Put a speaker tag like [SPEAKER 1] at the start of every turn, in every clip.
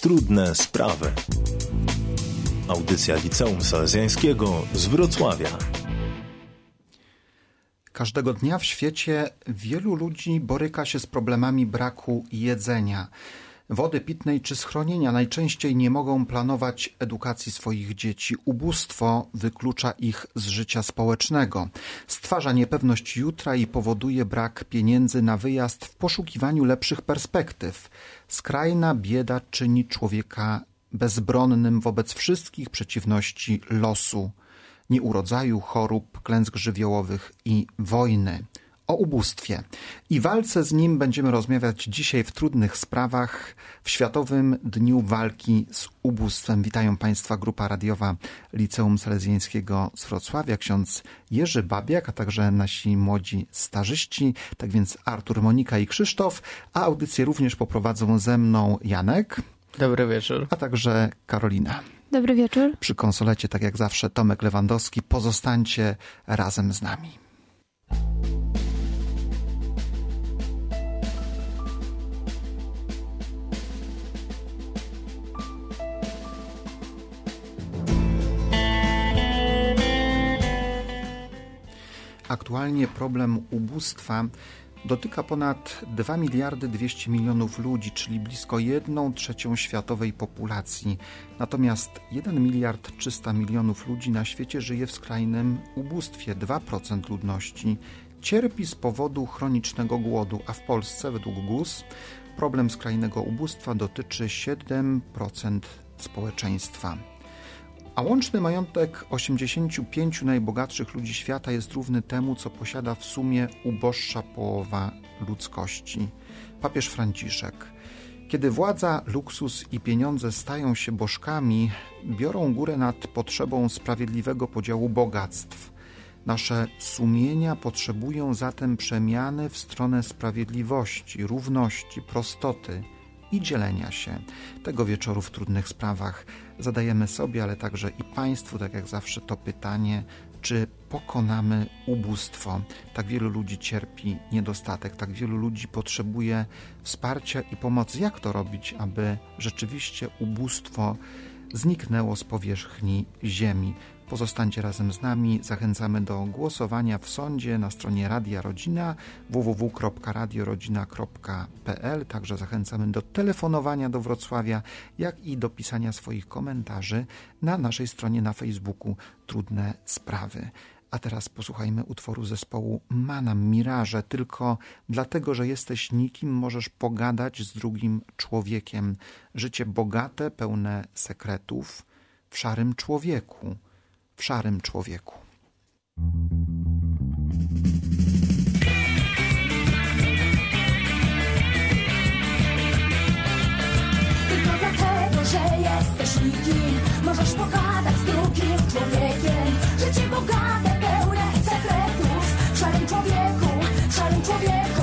[SPEAKER 1] Trudne sprawy. Audycja Liceum Salezjańskiego z Wrocławia.
[SPEAKER 2] Każdego dnia w świecie wielu ludzi boryka się z problemami braku jedzenia, wody pitnej czy schronienia. Najczęściej nie mogą planować edukacji swoich dzieci. Ubóstwo wyklucza ich z życia społecznego. Stwarza niepewność jutra i powoduje brak pieniędzy na wyjazd w poszukiwaniu lepszych perspektyw. Skrajna bieda czyni człowieka bezbronnym wobec wszystkich przeciwności losu, nieurodzaju, chorób, klęsk żywiołowych i wojny. O ubóstwie i walce z nim będziemy rozmawiać dzisiaj w Trudnych Sprawach w Światowym Dniu Walki z Ubóstwem. Witają Państwa grupa radiowa Liceum Salezjańskiego z Wrocławia, ksiądz Jerzy Babiak, a także nasi młodzi starzyści, tak więc Artur, Monika i Krzysztof, a audycję również poprowadzą ze mną Janek.
[SPEAKER 3] Dobry wieczór.
[SPEAKER 2] A także Karolina.
[SPEAKER 4] Dobry wieczór.
[SPEAKER 2] Przy konsolecie, tak jak zawsze, Tomek Lewandowski. Pozostańcie razem z nami. Aktualnie problem ubóstwa dotyka ponad 2 miliardy 200 milionów ludzi, czyli blisko 1/3 światowej populacji. Natomiast 1 miliard 300 milionów ludzi na świecie żyje w skrajnym ubóstwie. 2% ludności cierpi z powodu chronicznego głodu, a w Polsce według GUS problem skrajnego ubóstwa dotyczy 7% społeczeństwa. A łączny majątek 85 najbogatszych ludzi świata jest równy temu, co posiada w sumie uboższa połowa ludzkości. Papież Franciszek. Kiedy władza, luksus i pieniądze stają się bożkami, biorą górę nad potrzebą sprawiedliwego podziału bogactw. Nasze sumienia potrzebują zatem przemiany w stronę sprawiedliwości, równości, prostoty i dzielenia się. Tego wieczoru w Trudnych Sprawach zadajemy sobie, ale także i Państwu, tak jak zawsze, to pytanie, czy pokonamy ubóstwo. Tak wielu ludzi cierpi niedostatek, tak wielu ludzi potrzebuje wsparcia i pomocy. Jak to robić, aby rzeczywiście ubóstwo zniknęło z powierzchni ziemi? Pozostańcie razem z nami. Zachęcamy do głosowania w sądzie na stronie Radia Rodzina www.radiorodzina.pl. Także zachęcamy do telefonowania do Wrocławia, jak i do pisania swoich komentarzy na naszej stronie na Facebooku Trudne Sprawy. A teraz posłuchajmy utworu zespołu Manam Miraże. Tylko dlatego, że jesteś nikim, możesz pogadać z drugim człowiekiem. Życie bogate, pełne sekretów w szarym człowieku. W szarym człowieku.
[SPEAKER 5] Tylko dlatego, że jesteś nikim, możesz pogadać z drugim człowiekiem. Życie bogate, pełne sekretów w szarym człowieku, w szarym człowieku.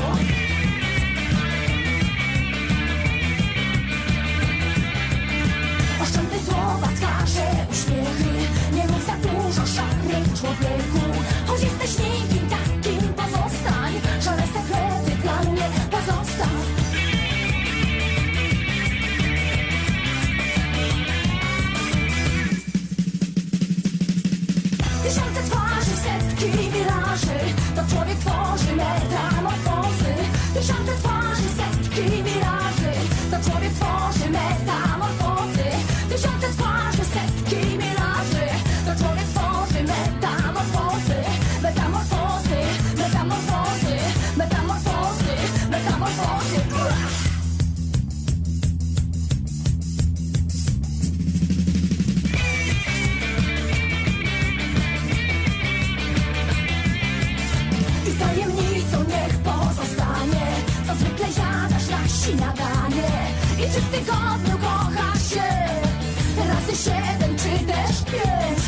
[SPEAKER 5] Oszczędne słowa, twarze, uśmiechy. Nie mów za dużo, szary człowieku. Choć jesteś nikim, takim pozostań. Szare sekrety dla mnie pozostaw. Tysiące twarzy, setki wiraży. To człowiek tworzy metamorfozy. Tysiące twarzy, setki wiraży. To człowiek tworzy metamorfozy. Tysiące twarzy, setki wiraży. To człowiek tworzy metamorfozy. Metamorfozy, metamorfozy, metamorfozy, metamorfozy. I tajemnicą niech pozostanie, co zwykle jadasz na śniadanie. I czy w tygodniu kochasz się razy 7 czy też 5?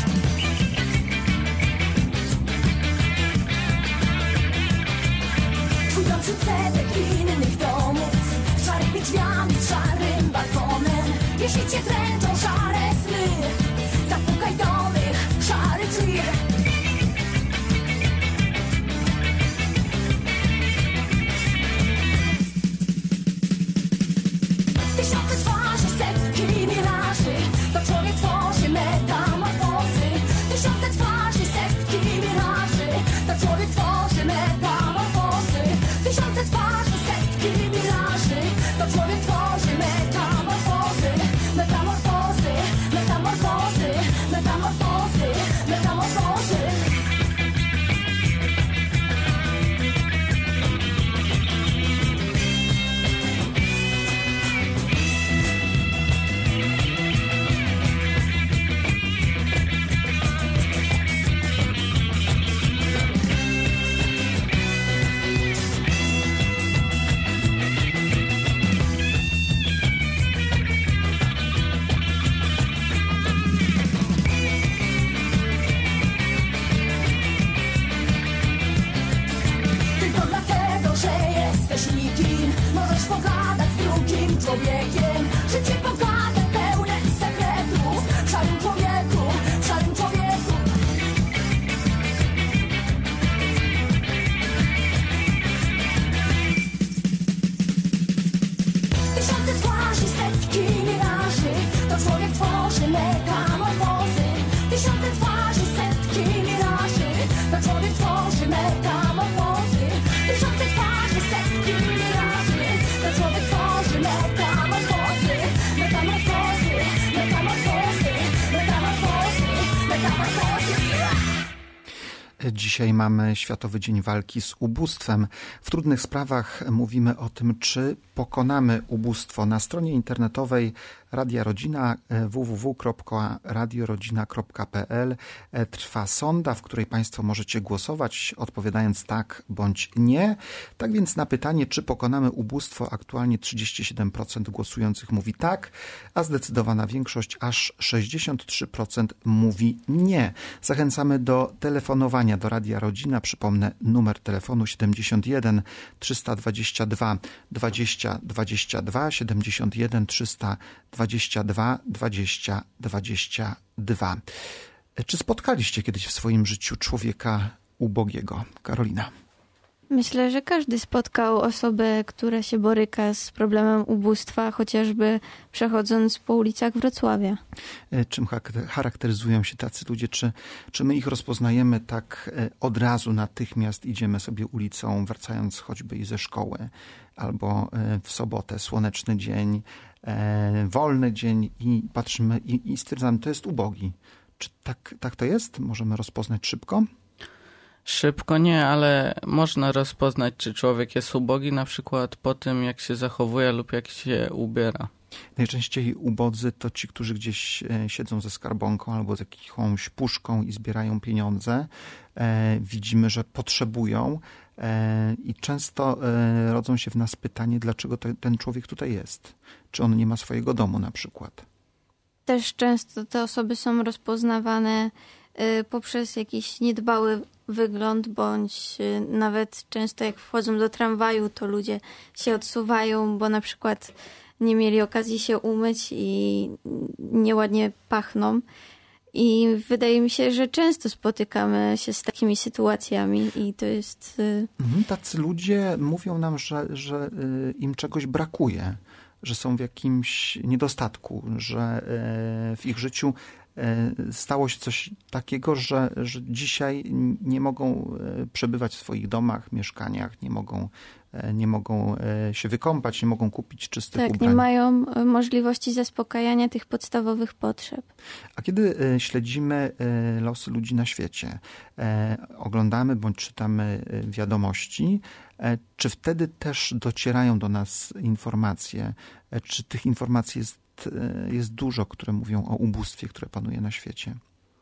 [SPEAKER 5] Twój dom wśród setek innych domów, z szarymi drzwiami, z szarym balkonem. Jeśli cię dręczą szare sny, zapukaj do mych szarych drzwi. Tysiące twarzy, setki tworzy metamorfozy, metamorfozy, metamorfozy, metamorfozy, metamorfozy. Tylko dlatego, że jesteś nikim, możesz pogadać z drugim człowiekiem. Życie bogate, pełne sekretów, w szarym człowieku, w szarym człowieku. Tysiące twarzy, setki miraży, to człowiek tworzy metamorfozy. Tysiące twarzy, setki miraży, to człowiek tworzy metamorfozy. Tysiące twarzy, setki miraży, to człowiek tworzy metamorfozy. Metamorfozy, metamorfozy, metamorfozy, metamorfozy.
[SPEAKER 2] Dzisiaj mamy Światowy Dzień Walki z Ubóstwem. W trudnych sprawach mówimy o tym, czy pokonamy ubóstwo. Na stronie internetowej Radia Rodzina www.radiorodzina.pl trwa sonda, w której Państwo możecie głosować, odpowiadając tak bądź nie. Tak więc na pytanie, czy pokonamy ubóstwo, aktualnie 37% głosujących mówi tak, a zdecydowana większość, aż 63% mówi nie. Zachęcamy do telefonowania do Radia Rodzina. Przypomnę, numer telefonu 71 322 20 22, 71 322 20 22. Czy spotkaliście kiedyś w swoim życiu człowieka ubogiego? Karolina.
[SPEAKER 3] Myślę, że każdy spotkał osobę, która się boryka z problemem ubóstwa, chociażby przechodząc po ulicach Wrocławia.
[SPEAKER 2] Czym charakteryzują się tacy ludzie? Czy my ich rozpoznajemy tak od razu, natychmiast idziemy sobie ulicą, wracając choćby i ze szkoły, albo w sobotę, słoneczny dzień, wolny dzień i patrzymy i stwierdzamy, to jest ubogi. Czy tak to jest? Możemy rozpoznać szybko?
[SPEAKER 4] Szybko nie, ale można rozpoznać, czy człowiek jest ubogi, na przykład po tym, jak się zachowuje lub jak się ubiera.
[SPEAKER 2] Najczęściej ubodzy to ci, którzy gdzieś siedzą ze skarbonką albo z jakąś puszką i zbierają pieniądze. Widzimy, że potrzebują i często rodzą się w nas pytanie, dlaczego ten człowiek tutaj jest. Czy on nie ma swojego domu na przykład.
[SPEAKER 3] Też często te osoby są rozpoznawane poprzez jakiś niedbały wygląd, bądź nawet często jak wchodzą do tramwaju, to ludzie się odsuwają, bo na przykład nie mieli okazji się umyć i nieładnie pachną. I wydaje mi się, że często spotykamy się z takimi sytuacjami i to jest...
[SPEAKER 2] Tacy ludzie mówią nam, że im czegoś brakuje, że są w jakimś niedostatku, że w ich życiu stało się coś takiego, że dzisiaj nie mogą przebywać w swoich domach, mieszkaniach, nie mogą się wykąpać, nie mogą kupić czystych ubrań.
[SPEAKER 3] Tak, nie mają możliwości zaspokajania tych podstawowych potrzeb.
[SPEAKER 2] A kiedy śledzimy losy ludzi na świecie, oglądamy bądź czytamy wiadomości, czy wtedy też docierają do nas informacje, czy tych informacji jest dużo, które mówią o ubóstwie, które panuje na świecie?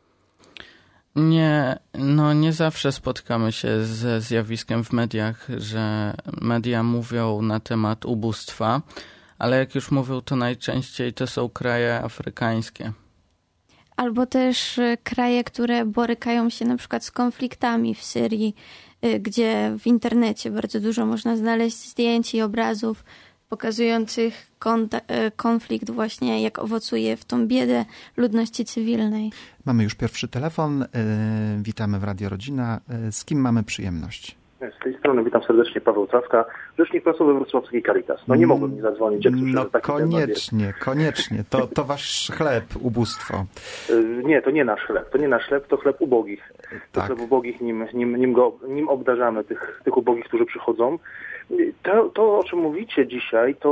[SPEAKER 4] Nie zawsze spotkamy się ze zjawiskiem w mediach, że media mówią na temat ubóstwa, ale jak już mówią, to najczęściej to są kraje afrykańskie.
[SPEAKER 3] Albo też kraje, które borykają się na przykład z konfliktami w Syrii, gdzie w internecie bardzo dużo można znaleźć zdjęć i obrazów pokazujących konflikt właśnie, jak owocuje w tą biedę ludności cywilnej.
[SPEAKER 2] Mamy już pierwszy telefon. Witamy w Radio Rodzina. Z kim mamy przyjemność?
[SPEAKER 6] Z tej strony witam serdecznie, Paweł Trawka, rzecznik prasowy wrocławskiej Caritas. Nie mogłem nie zadzwonić, jak słyszę, że taki
[SPEAKER 2] koniecznie. To wasz chleb, ubóstwo.
[SPEAKER 6] Nie, to nie nasz chleb, to chleb ubogich. To
[SPEAKER 2] tak.
[SPEAKER 6] Chleb ubogich, nim obdarzamy tych ubogich, którzy przychodzą. To, o czym mówicie dzisiaj, to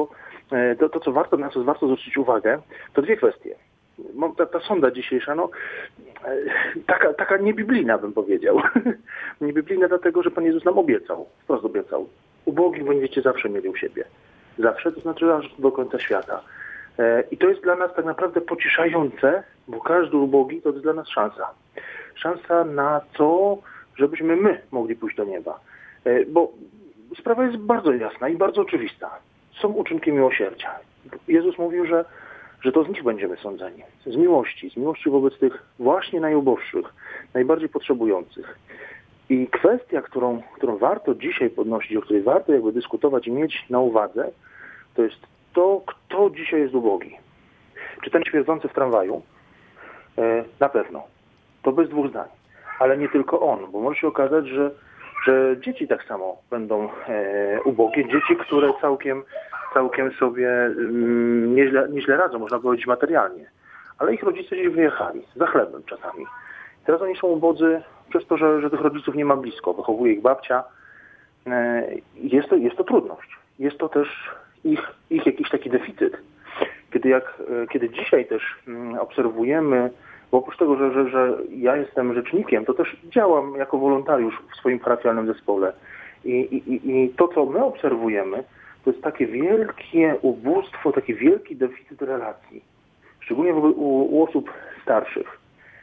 [SPEAKER 6] na co warto zwrócić uwagę, to dwie kwestie. Ta sonda dzisiejsza, taka niebiblijna, bym powiedział. Niebiblijna dlatego, że Pan Jezus nam wprost obiecał. Ubogich będziecie zawsze mieli u siebie. Zawsze, to znaczy aż do końca świata. I to jest dla nas tak naprawdę pocieszające, bo każdy ubogi to jest dla nas szansa. Szansa na to, żebyśmy my mogli pójść do nieba. Bo sprawa jest bardzo jasna i bardzo oczywista. Są uczynki miłosierdzia. Jezus mówił, że to z nich będziemy sądzeni. Z miłości wobec tych właśnie najuboższych, najbardziej potrzebujących. I kwestia, którą warto dzisiaj podnosić, o której warto jakby dyskutować i mieć na uwadze, to jest to, kto dzisiaj jest ubogi. Czy ten śmierdzący w tramwaju? Na pewno. To bez dwóch zdań. Ale nie tylko on, bo może się okazać, że dzieci tak samo będą ubogie. Dzieci, które całkiem sobie nieźle radzą, można powiedzieć materialnie. Ale ich rodzice gdzieś wyjechali, za chlebem czasami. Teraz oni są ubodzy przez to, że tych rodziców nie ma blisko. Wychowuje ich babcia. Jest to trudność. Jest to też ich jakiś taki deficyt. Kiedy dzisiaj też obserwujemy, bo oprócz tego, że ja jestem rzecznikiem, to też działam jako wolontariusz w swoim parafialnym zespole. I to, co my obserwujemy, to jest takie wielkie ubóstwo, taki wielki deficyt relacji. Szczególnie u osób starszych.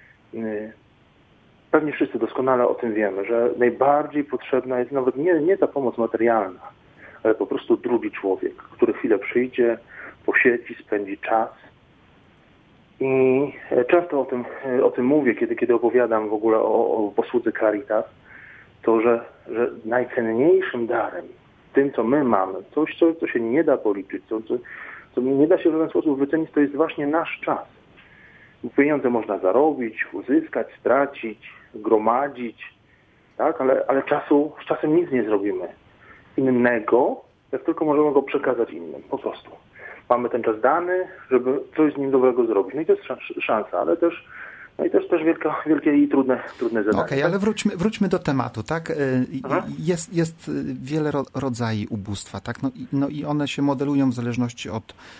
[SPEAKER 6] Pewnie wszyscy doskonale o tym wiemy, że najbardziej potrzebna jest nawet nie ta pomoc materialna, ale po prostu drugi człowiek, który chwilę przyjdzie, posiedzi, spędzi czas. I często o tym mówię, kiedy opowiadam w ogóle o posłudze Caritas, to, że najcenniejszym darem, tym, co my mamy, coś, co się nie da policzyć, co nie da się w żaden sposób wycenić, to jest właśnie nasz czas. Pieniądze można zarobić, uzyskać, stracić, gromadzić, tak? Ale z czasem nic nie zrobimy innego, jak tylko możemy go przekazać innym, po prostu. Mamy ten czas dany, żeby coś z nim dobrego zrobić. No i to jest szansa, ale też wielkie i trudne zadanie.
[SPEAKER 2] Okej, ale wróćmy do tematu, tak? Jest wiele rodzajów ubóstwa, tak? No i one się modelują w zależności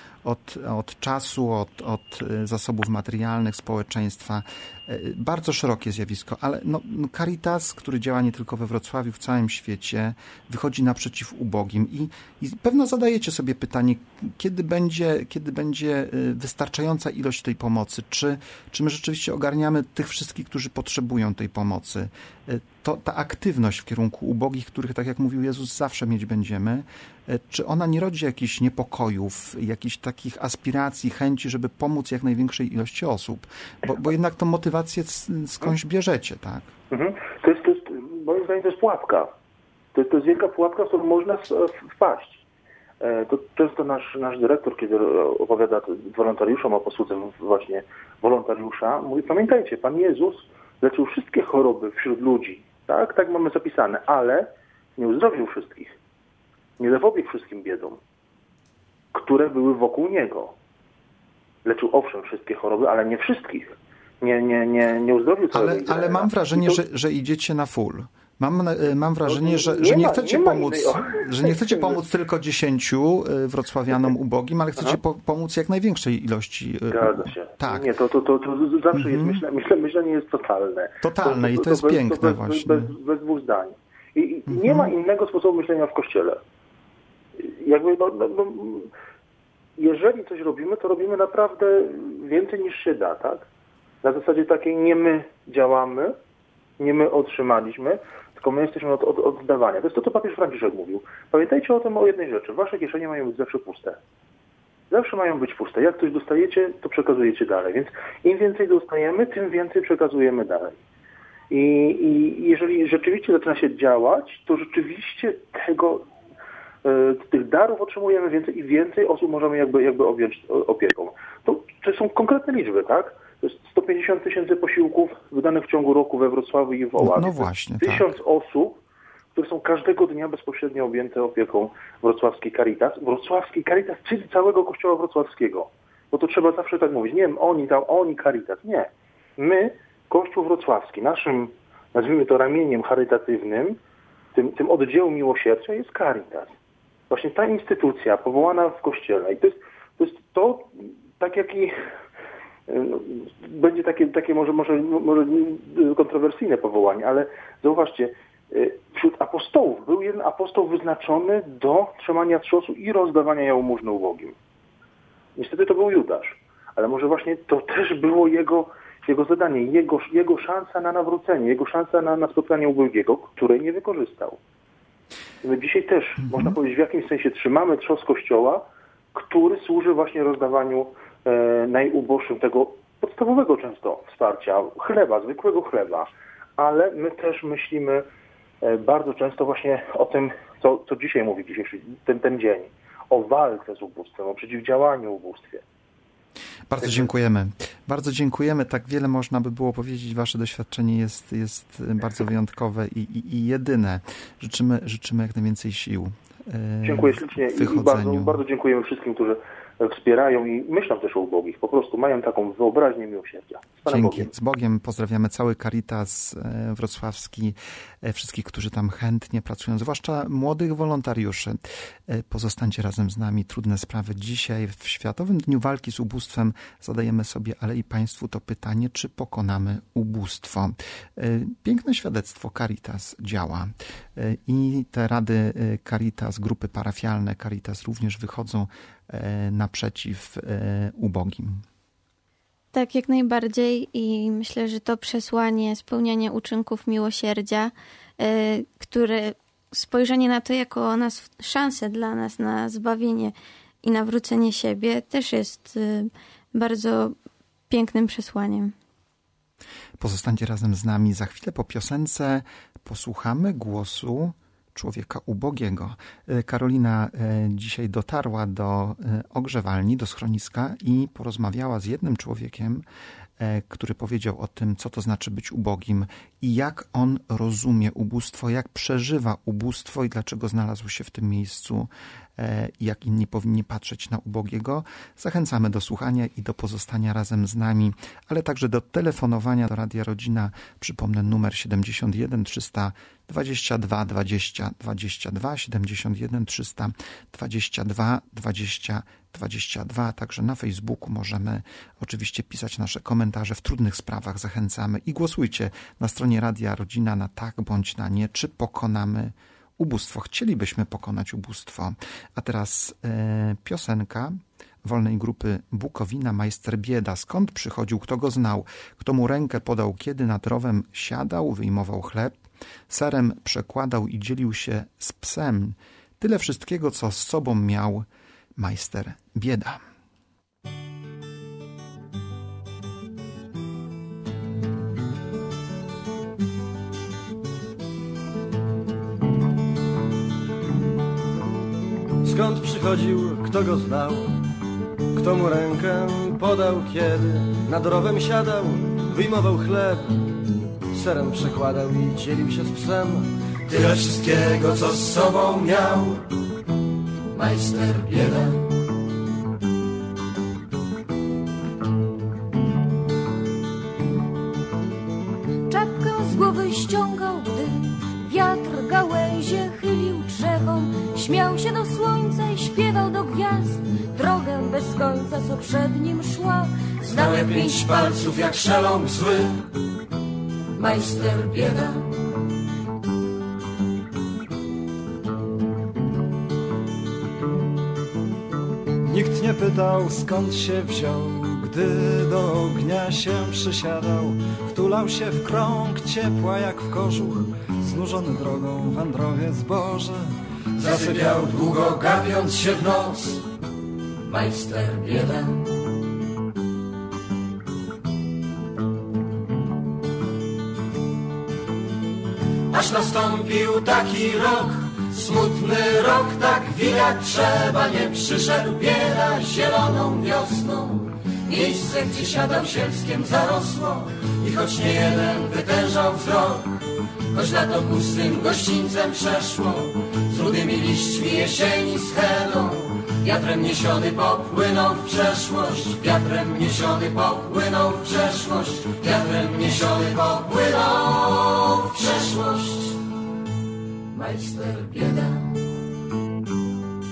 [SPEAKER 2] od czasu, od zasobów materialnych, społeczeństwa. Bardzo szerokie zjawisko, ale Caritas, który działa nie tylko we Wrocławiu, w całym świecie, wychodzi naprzeciw ubogim i pewno zadajecie sobie pytanie, kiedy będzie wystarczająca ilość tej pomocy? Czy my rzeczywiście ogarniamy tych wszystkich, którzy potrzebują tej pomocy? Ta aktywność w kierunku ubogich, których, tak jak mówił Jezus, zawsze mieć będziemy, czy ona nie rodzi jakichś niepokojów, jakichś takich aspiracji, chęci, żeby pomóc jak największej ilości osób? Bo jednak tą motywację skądś bierzecie, tak?
[SPEAKER 6] To jest, moim zdaniem, to jest pułapka. To jest wielka pułapka, w którą można wpaść. To często nasz dyrektor, kiedy opowiada wolontariuszom o posłudze właśnie wolontariusza, mówi: pamiętajcie, Pan Jezus leczył wszystkie choroby wśród ludzi. Tak mamy zapisane, ale nie uzdrowił wszystkich. Nie zapobiegł wszystkim biedom, które były wokół Niego. Leczył owszem wszystkie choroby, ale nie wszystkich. Nie uzdrowił całego Izraela.
[SPEAKER 2] Ale mam wrażenie, że idziecie na full. Mam wrażenie, że nie chcecie pomóc tylko 10 wrocławianom ubogim, ale chcecie pomóc jak największej ilości.
[SPEAKER 6] Zgadza się.
[SPEAKER 2] Tak.
[SPEAKER 6] Nie, to zawsze jest myślenie jest totalne.
[SPEAKER 2] Totalne i to jest piękne właśnie.
[SPEAKER 6] Bez dwóch zdań. I nie ma innego sposobu myślenia w Kościele. Jeżeli coś robimy, to robimy naprawdę więcej niż się da, tak? Na zasadzie takiej nie my działamy, nie my otrzymaliśmy, tylko my jesteśmy od oddawania. To jest to, co papież Franciszek mówił. Pamiętajcie o jednej rzeczy. Wasze kieszenie mają być zawsze puste. Zawsze mają być puste. Jak coś dostajecie, to przekazujecie dalej. Więc im więcej dostajemy, tym więcej przekazujemy dalej. I jeżeli rzeczywiście zaczyna się działać, to rzeczywiście tych darów otrzymujemy więcej i więcej osób możemy jakby objąć opieką. To są konkretne liczby, tak? To jest 150 000 posiłków wydanych w ciągu roku we Wrocławiu i w Oławie.
[SPEAKER 2] No właśnie,
[SPEAKER 6] 1000 osób, które są każdego dnia bezpośrednio objęte opieką wrocławskiej Caritas. Wrocławskiej Caritas, czyli całego Kościoła wrocławskiego. Bo to trzeba zawsze tak mówić. Nie wiem, oni Caritas. Nie. My, Kościół wrocławski, naszym, nazwijmy to, ramieniem charytatywnym, tym oddziałem miłosierdzia jest Caritas. właśnie ta instytucja powołana w Kościele, i to jest tak jak i no, będzie takie może kontrowersyjne powołanie, ale zauważcie, wśród apostołów był jeden apostoł wyznaczony do trzymania trzosu i rozdawania jałmużny ubogim. Niestety to był Judasz, ale może właśnie to też było jego zadanie, jego szansa na nawrócenie, jego szansa na spotkanie ubogiego, której nie wykorzystał. My dzisiaj też, można powiedzieć, w jakimś sensie trzymamy trzos Kościoła, który służy właśnie rozdawaniu najuboższym tego podstawowego często wsparcia, chleba, zwykłego chleba. Ale my też myślimy bardzo często właśnie o tym, co dzisiaj mówi ten dzień, o walce z ubóstwem, o przeciwdziałaniu ubóstwie.
[SPEAKER 2] Bardzo dziękujemy. Bardzo dziękujemy. Tak wiele można by było powiedzieć. Wasze doświadczenie jest bardzo wyjątkowe i jedyne. Życzymy jak najwięcej sił.
[SPEAKER 6] Dziękuję ślicznie i bardzo dziękujemy wszystkim, którzy wspierają i myślą też o ubogich. Po prostu mają taką wyobraźnię miłosierdzia.
[SPEAKER 2] Dzięki.
[SPEAKER 6] Bogiem.
[SPEAKER 2] Z Bogiem. Pozdrawiamy cały Caritas wrocławski, wszystkich, którzy tam chętnie pracują, zwłaszcza młodych wolontariuszy. Pozostańcie razem z nami. Trudne sprawy. Dzisiaj w Światowym Dniu Walki z Ubóstwem zadajemy sobie, ale i Państwu to pytanie, czy pokonamy ubóstwo. Piękne świadectwo. Caritas działa. I te rady Caritas, grupy parafialne Caritas również wychodzą naprzeciw ubogim.
[SPEAKER 3] Tak, jak najbardziej i myślę, że to przesłanie spełniania uczynków miłosierdzia, które spojrzenie na to jako szansę dla nas na zbawienie i nawrócenie siebie też jest bardzo pięknym przesłaniem.
[SPEAKER 2] Pozostańcie razem z nami. Za chwilę po piosence posłuchamy głosu człowieka ubogiego. Karolina dzisiaj dotarła do ogrzewalni, do schroniska i porozmawiała z jednym człowiekiem, który powiedział o tym, co to znaczy być ubogim i jak on rozumie ubóstwo, jak przeżywa ubóstwo i dlaczego znalazł się w tym miejscu i jak inni powinni patrzeć na ubogiego. Zachęcamy do słuchania i do pozostania razem z nami, ale także do telefonowania do Radia Rodzina. Przypomnę numer 71 322 20 22, 71 322 20 22. Także na Facebooku możemy oczywiście pisać nasze komentarze w trudnych sprawach. Zachęcamy i głosujcie na stronie Radia Rodzina na tak bądź na nie, czy pokonamy ubóstwo. Chcielibyśmy pokonać ubóstwo. A teraz piosenka wolnej grupy Bukowina, Majster Bieda. Skąd przychodził, kto go znał, kto mu rękę podał, kiedy nad rowem siadał, wyjmował chleb, serem przekładał i dzielił się z psem. Tyle wszystkiego, co z sobą miał Majster Bieda.
[SPEAKER 7] Skąd przychodził, kto go znał, kto mu rękę podał, kiedy nad rowem siadał, wyjmował chleb, serem przekładał i dzielił się z psem. Tyle wszystkiego, co z sobą miał Majster Bieda.
[SPEAKER 5] Czapkę z głowy ściągał, gdy wiatr gałęzie chylił drzewom. Śmiał się do słońca i śpiewał do gwiazd drogę bez końca, co przed nim szła.
[SPEAKER 7] Znał jak 5 palców, jak szeląg zły Majster Bieda. Nikt nie pytał, skąd się wziął, gdy do ognia się przysiadał. Wtulał się w krąg ciepła jak w kożuch, znużony drogą wędrowiec Boży. Zasypiał długo, gapiąc się w noc Majster Bieda. Aż nastąpił taki rok, smutny rok, tak wijać trzeba, nie przyszedł bieda zieloną wiosną. Miejsce, gdzie siadał sielskiem zarosło i choć nie jeden wytężał wzrok, choć lato pustym gościńcem przeszło, z rudymi liśćmi jesieni schedą, wiatrem niesiony popłynął w przeszłość, wiatrem niesiony popłynął w przeszłość, wiatrem niesiony popłynął w przeszłość. Majster Bieda.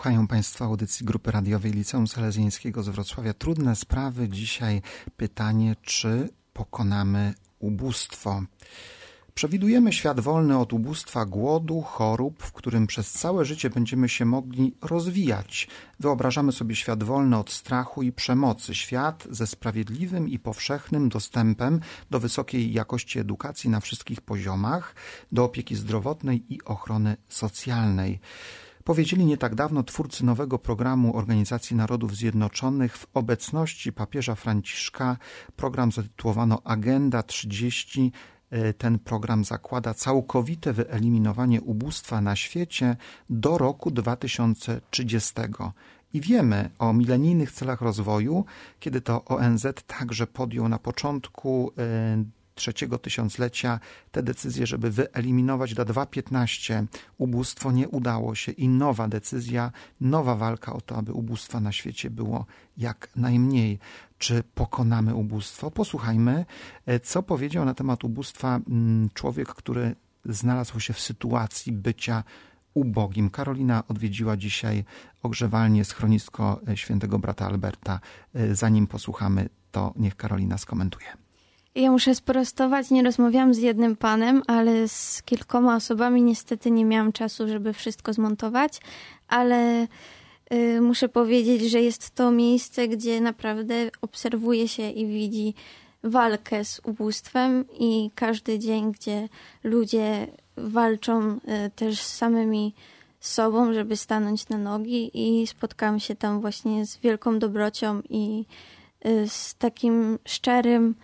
[SPEAKER 2] Słuchają Państwo audycji Grupy Radiowej Liceum Salezjańskiego z Wrocławia. Trudne sprawy. Dzisiaj pytanie, czy pokonamy ubóstwo. Przewidujemy świat wolny od ubóstwa, głodu, chorób, w którym przez całe życie będziemy się mogli rozwijać. Wyobrażamy sobie świat wolny od strachu i przemocy. Świat ze sprawiedliwym i powszechnym dostępem do wysokiej jakości edukacji na wszystkich poziomach, do opieki zdrowotnej i ochrony socjalnej. Powiedzieli nie tak dawno twórcy nowego programu Organizacji Narodów Zjednoczonych w obecności papieża Franciszka. Program zatytułowano Agenda 30. Ten program zakłada całkowite wyeliminowanie ubóstwa na świecie do roku 2030. I wiemy o milenijnych celach rozwoju, kiedy to ONZ także podjął na początku trzeciego tysiąclecia te decyzje, żeby wyeliminować do 2015 ubóstwo. Nie udało się i nowa decyzja, nowa walka o to, aby ubóstwa na świecie było jak najmniej. Czy pokonamy ubóstwo? Posłuchajmy, co powiedział na temat ubóstwa człowiek, który znalazł się w sytuacji bycia ubogim. Karolina odwiedziła dzisiaj ogrzewalnię, schronisko świętego brata Alberta. Zanim posłuchamy, to niech Karolina skomentuje.
[SPEAKER 3] Ja muszę sprostować, nie rozmawiałam z jednym panem, ale z kilkoma osobami. Niestety nie miałam czasu, żeby wszystko zmontować, ale muszę powiedzieć, że jest to miejsce, gdzie naprawdę obserwuje się i widzi walkę z ubóstwem i każdy dzień, gdzie ludzie walczą też z samymi sobą, żeby stanąć na nogi, i spotkałam się tam właśnie z wielką dobrocią i z takim szczerym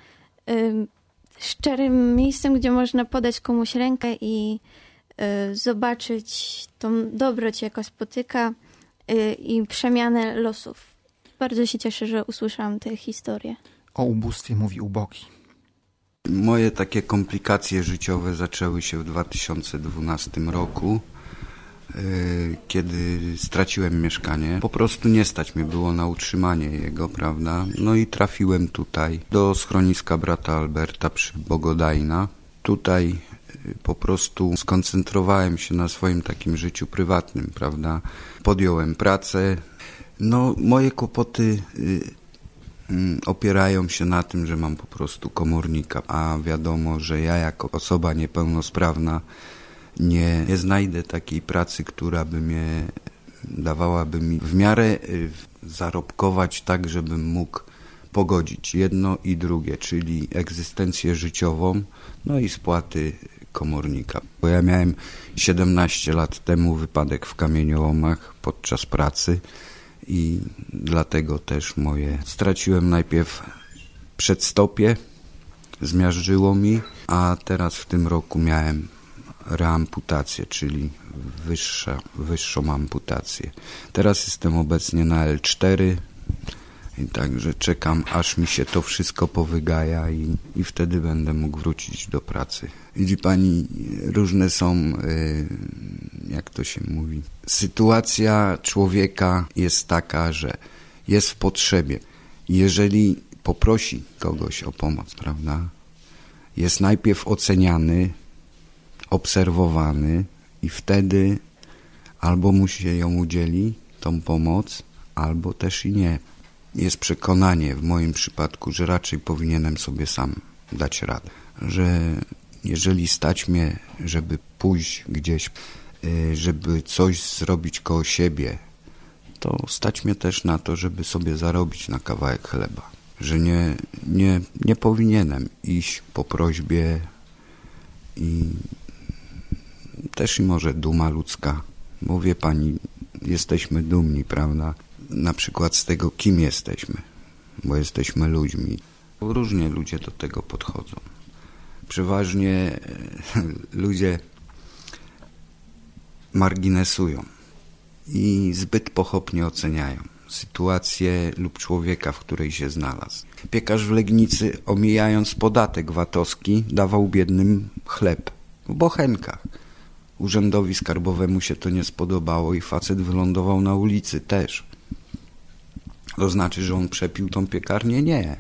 [SPEAKER 3] miejscem, gdzie można podać komuś rękę i zobaczyć tą dobroć, jaka spotyka, i przemianę losów. Bardzo się cieszę, że usłyszałam tę historię.
[SPEAKER 2] O ubóstwie mówi ubogi.
[SPEAKER 8] Moje takie komplikacje życiowe zaczęły się w 2012 roku, kiedy straciłem mieszkanie. Po prostu nie stać mi było na utrzymanie jego, prawda? No i trafiłem tutaj do schroniska brata Alberta przy Bogodajna. Tutaj po prostu skoncentrowałem się na swoim takim życiu prywatnym, prawda? Podjąłem pracę. No, moje kłopoty opierają się na tym, że mam po prostu komornika, a wiadomo, że ja jako osoba niepełnosprawna nie znajdę takiej pracy, która by mnie dawałaby mi w miarę zarobkować tak, żebym mógł pogodzić jedno i drugie, czyli egzystencję życiową, no i spłaty komornika. Bo ja miałem 17 lat temu wypadek w kamieniołomach podczas pracy i dlatego też straciłem najpierw przedstopie, zmiażdżyło mi, a teraz w tym roku miałem reamputację, czyli wyższą amputację. Teraz jestem obecnie na L4 i także czekam, aż mi się to wszystko powygaja i wtedy będę mógł wrócić do pracy. Widzi pani, różne są, jak to się mówi, sytuacja człowieka jest taka, że jest w potrzebie. Jeżeli poprosi kogoś o pomoc, prawda, jest najpierw oceniany, obserwowany i wtedy albo mu się ją udzieli, tą pomoc, albo też i nie. Jest przekonanie w moim przypadku, że raczej powinienem sobie sam dać radę. Że jeżeli stać mnie, żeby pójść gdzieś, żeby coś zrobić koło siebie, to stać mnie też na to, żeby sobie zarobić na kawałek chleba. Że nie powinienem iść po prośbie i też i może duma ludzka, bo wie pani, jesteśmy dumni, prawda? Na przykład z tego, kim jesteśmy, bo jesteśmy ludźmi. Różnie ludzie do tego podchodzą. Przeważnie ludzie marginesują i zbyt pochopnie oceniają sytuację lub człowieka, w której się znalazł. Piekarz w Legnicy, omijając podatek VAT-owski, dawał biednym chleb w bochenkach. Urzędowi skarbowemu się to nie spodobało i facet wylądował na ulicy też. To znaczy, że on przepił tą piekarnię? Nie.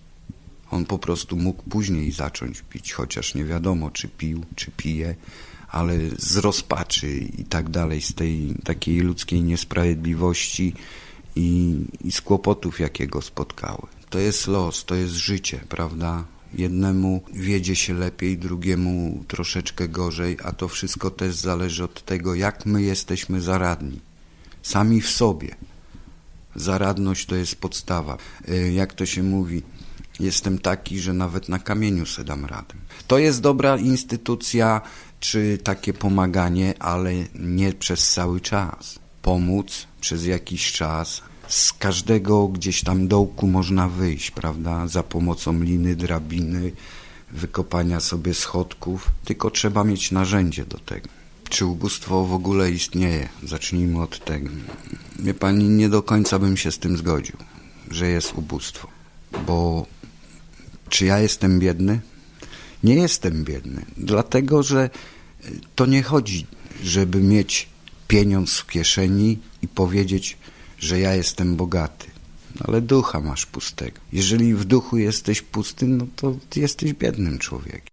[SPEAKER 8] On po prostu mógł później zacząć pić, chociaż nie wiadomo, czy pił, czy pije, ale z rozpaczy i tak dalej, z tej takiej ludzkiej niesprawiedliwości i z kłopotów, jakie go spotkały. To jest los, to jest życie, prawda? Jednemu wiedzie się lepiej, drugiemu troszeczkę gorzej, a to wszystko też zależy od tego, jak my jesteśmy zaradni. Sami w sobie. Zaradność to jest podstawa. Jak to się mówi, jestem taki, że nawet na kamieniu se dam radę. To jest dobra instytucja, czy takie pomaganie, ale nie przez cały czas. Pomóc przez jakiś czas. Z każdego gdzieś tam dołku można wyjść, prawda? Za pomocą liny, drabiny, wykopania sobie schodków. Tylko trzeba mieć narzędzie do tego. Czy ubóstwo w ogóle istnieje? Zacznijmy od tego. Wie pani, nie do końca bym się z tym zgodził, że jest ubóstwo. Bo czy ja jestem biedny? Nie jestem biedny. Dlatego, że to nie chodzi, żeby mieć pieniądz w kieszeni i powiedzieć, że ja jestem bogaty. Ale ducha masz pustego. Jeżeli w duchu jesteś pusty, no to jesteś biednym człowiekiem.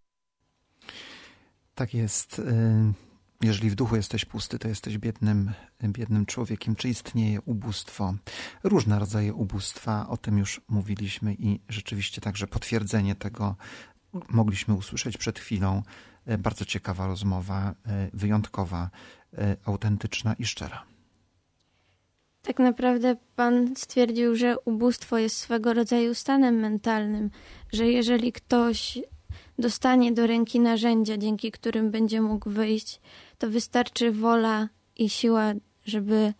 [SPEAKER 2] Tak jest. Jeżeli w duchu jesteś pusty, to jesteś biednym człowiekiem. Czy istnieje ubóstwo? Różne rodzaje ubóstwa, o tym już mówiliśmy i rzeczywiście także potwierdzenie tego mogliśmy usłyszeć przed chwilą. Bardzo ciekawa rozmowa, wyjątkowa, autentyczna i szczera.
[SPEAKER 3] Tak naprawdę pan stwierdził, że ubóstwo jest swego rodzaju stanem mentalnym, że jeżeli ktoś dostanie do ręki narzędzia, dzięki którym będzie mógł wyjść, to wystarczy wola i siła, żeby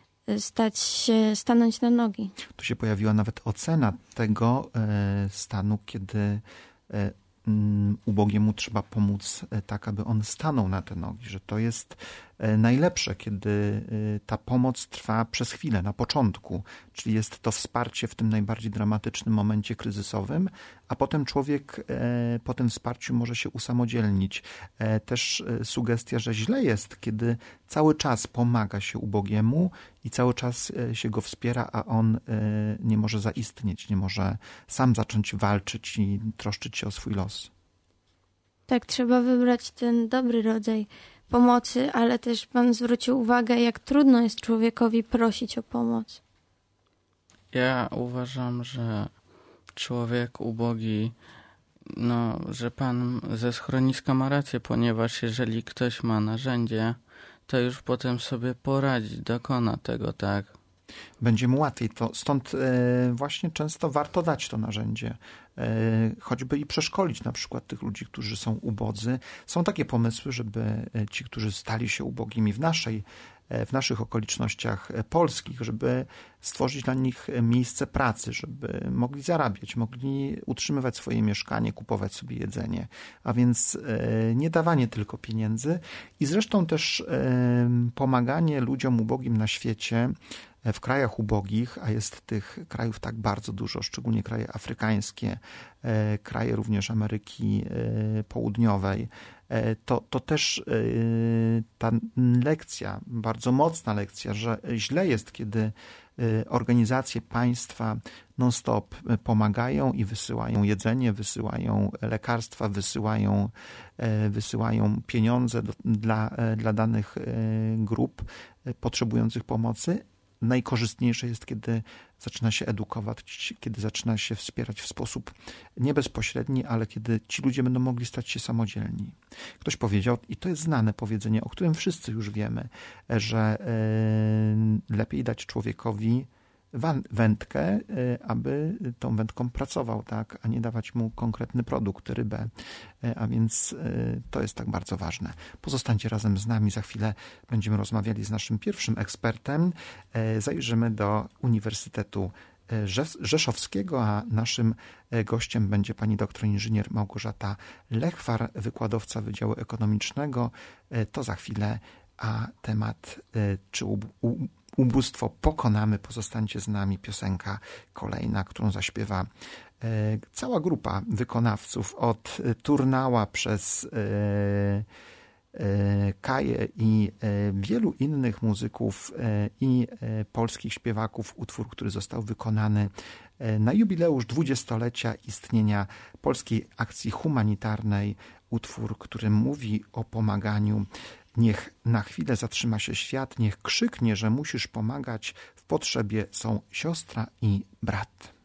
[SPEAKER 3] stanąć na nogi.
[SPEAKER 2] Tu się pojawiła nawet ocena tego stanu, kiedy ubogiemu trzeba pomóc tak, aby on stanął na te nogi, że to jest najlepsze, kiedy ta pomoc trwa przez chwilę, na początku, czyli jest to wsparcie w tym najbardziej dramatycznym momencie kryzysowym, a potem człowiek po tym wsparciu może się usamodzielnić. Też sugestia, że źle jest, kiedy cały czas pomaga się ubogiemu i cały czas się go wspiera, a on nie może zaistnieć, nie może sam zacząć walczyć i troszczyć się o swój los.
[SPEAKER 3] Tak, trzeba wybrać ten dobry rodzaj pomocy, ale też pan zwrócił uwagę, jak trudno jest człowiekowi prosić o pomoc.
[SPEAKER 4] Ja uważam, że człowiek ubogi, że pan ze schroniska ma rację, ponieważ jeżeli ktoś ma narzędzie, to już potem sobie poradzi, dokona tego, tak.
[SPEAKER 2] Będzie mu łatwiej. Stąd właśnie często warto dać to narzędzie. Choćby i przeszkolić na przykład tych ludzi, którzy są ubodzy. Są takie pomysły, żeby ci, którzy stali się ubogimi w naszych okolicznościach polskich, żeby stworzyć dla nich miejsce pracy, żeby mogli zarabiać, mogli utrzymywać swoje mieszkanie, kupować sobie jedzenie. A więc nie dawanie tylko pieniędzy i zresztą też pomaganie ludziom ubogim na świecie, w krajach ubogich, a jest tych krajów tak bardzo dużo, szczególnie kraje afrykańskie, kraje również Ameryki Południowej, to też ta lekcja, bardzo mocna lekcja, że źle jest, kiedy organizacje państwa non-stop pomagają i wysyłają jedzenie, wysyłają lekarstwa, wysyłają pieniądze dla danych grup potrzebujących pomocy. Najkorzystniejsze jest, kiedy zaczyna się edukować, kiedy zaczyna się wspierać w sposób nie bezpośredni, ale kiedy ci ludzie będą mogli stać się samodzielni. Ktoś powiedział, i to jest znane powiedzenie, o którym wszyscy już wiemy, że lepiej dać człowiekowi wędkę, aby tą wędką pracował, tak, a nie dawać mu konkretny produkt, rybę. A więc to jest tak bardzo ważne. Pozostańcie razem z nami. Za chwilę będziemy rozmawiali z naszym pierwszym ekspertem. Zajrzymy do Uniwersytetu Rzeszowskiego, a naszym gościem będzie pani doktor inżynier Małgorzata Lechwar, wykładowca Wydziału Ekonomicznego. To za chwilę, a temat czy ubóstwo pokonamy. Pozostańcie z nami. Piosenka kolejna, którą zaśpiewa cała grupa wykonawców od Turnała przez Kaję i wielu innych muzyków i polskich śpiewaków, utwór, który został wykonany na jubileusz 20-lecia istnienia Polskiej Akcji Humanitarnej, utwór, który mówi o pomaganiu. Niech na chwilę zatrzyma się świat, niech krzyknie, że musisz pomagać, w potrzebie są siostra i brat.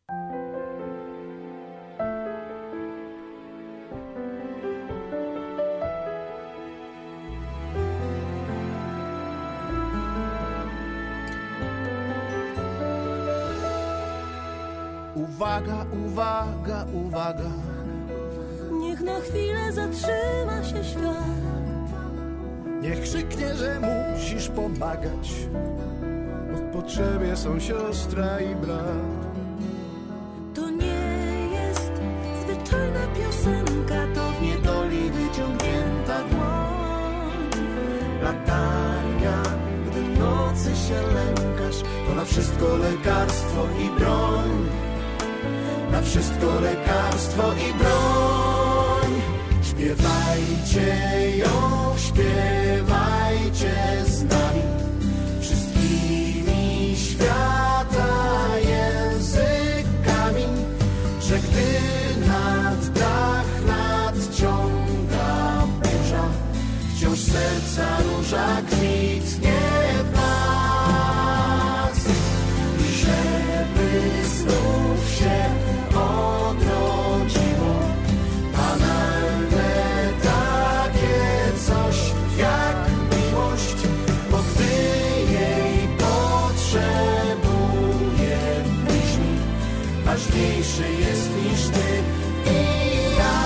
[SPEAKER 9] Uwaga, uwaga, uwaga.
[SPEAKER 5] Niech na chwilę zatrzyma się świat.
[SPEAKER 9] Niech krzyknie, że musisz pomagać, bo w potrzebie są siostra i brat.
[SPEAKER 5] To nie jest zwyczajna piosenka, to w niedoli wyciągnięta dłoń.
[SPEAKER 9] Latarnia, gdy nocy się lękasz, to na wszystko lekarstwo i broń. Na wszystko lekarstwo i broń. Śpiewajcie ją, śpiewajcie z nami, wszystkimi świata językami, że gdy nad dach nadciąga burza, wciąż serca róża kwitnie w nas. I żeby znów się odrodziło banalne takie coś jak miłość, bo gdy jej potrzebuje bliźni, ważniejszy jest niż ty i ja.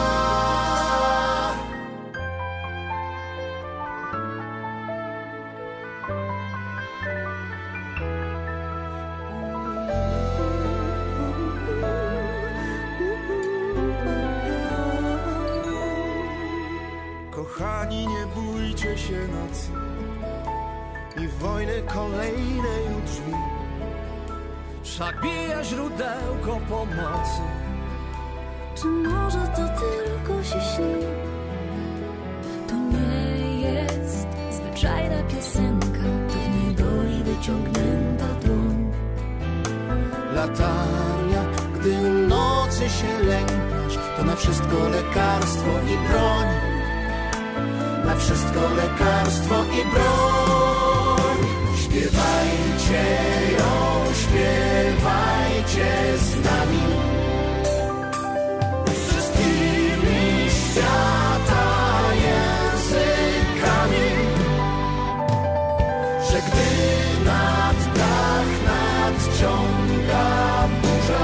[SPEAKER 9] Kochani, nie bójcie się nocy i wojny kolejnej u drzwi. Wszak bije źródełko pomocy.
[SPEAKER 5] Czy może to tylko się śni? To nie jest zwyczajna piosenka, to w niedoli wyciągnięta dłoń.
[SPEAKER 9] Latarnia, gdy nocy się lękasz, to na wszystko lekarstwo i broń. Na wszystko lekarstwo i broń. Śpiewajcie ją, śpiewajcie z nami, wszystkimi świata językami, że gdy nad dach nadciąga burza,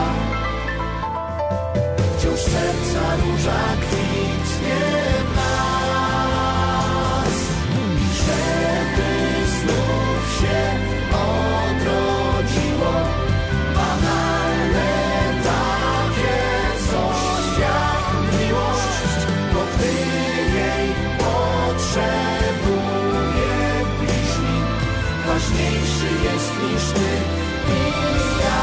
[SPEAKER 9] wciąż serca róża kwitnie w nas. Żeby znów się odrodziło banalne takie coś jak miłość, bo gdy jej potrzebuje bliźni, ważniejszy jest niż ty i ja.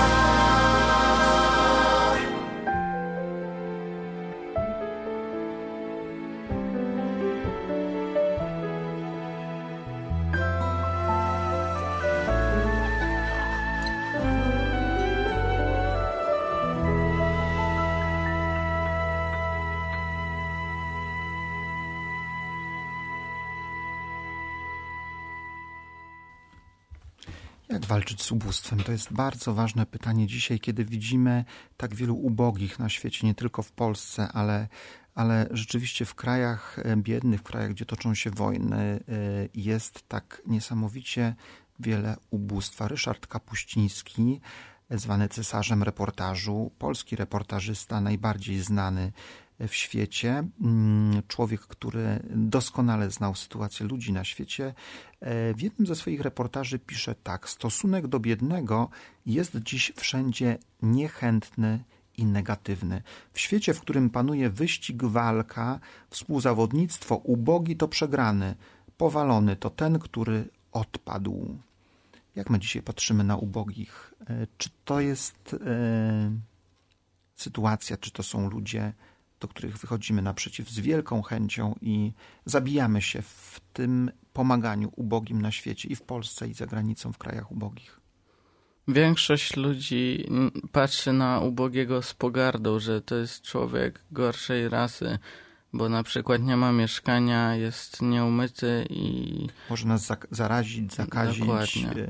[SPEAKER 2] Jak walczyć z ubóstwem? To jest bardzo ważne pytanie dzisiaj, kiedy widzimy tak wielu ubogich na świecie, nie tylko w Polsce, ale rzeczywiście w krajach biednych, w krajach, gdzie toczą się wojny, jest tak niesamowicie wiele ubóstwa. Ryszard Kapuściński, zwany cesarzem reportażu, polski reportażysta, najbardziej znany w świecie, człowiek, który doskonale znał sytuację ludzi na świecie, w jednym ze swoich reportaży pisze tak: stosunek do biednego jest dziś wszędzie niechętny i negatywny. W świecie, w którym panuje wyścig, walka, współzawodnictwo, ubogi to przegrany, powalony to ten, który odpadł. Jak my dzisiaj patrzymy na ubogich? Czy to jest sytuacja, czy to są ludzie do których wychodzimy naprzeciw z wielką chęcią i zabijamy się w tym pomaganiu ubogim na świecie i w Polsce, i za granicą, w krajach ubogich?
[SPEAKER 4] Większość ludzi patrzy na ubogiego z pogardą, że to jest człowiek gorszej rasy, bo na przykład nie ma mieszkania, jest nieumyty i...
[SPEAKER 2] Może nas zarazić, zakazić.
[SPEAKER 4] Dokładnie.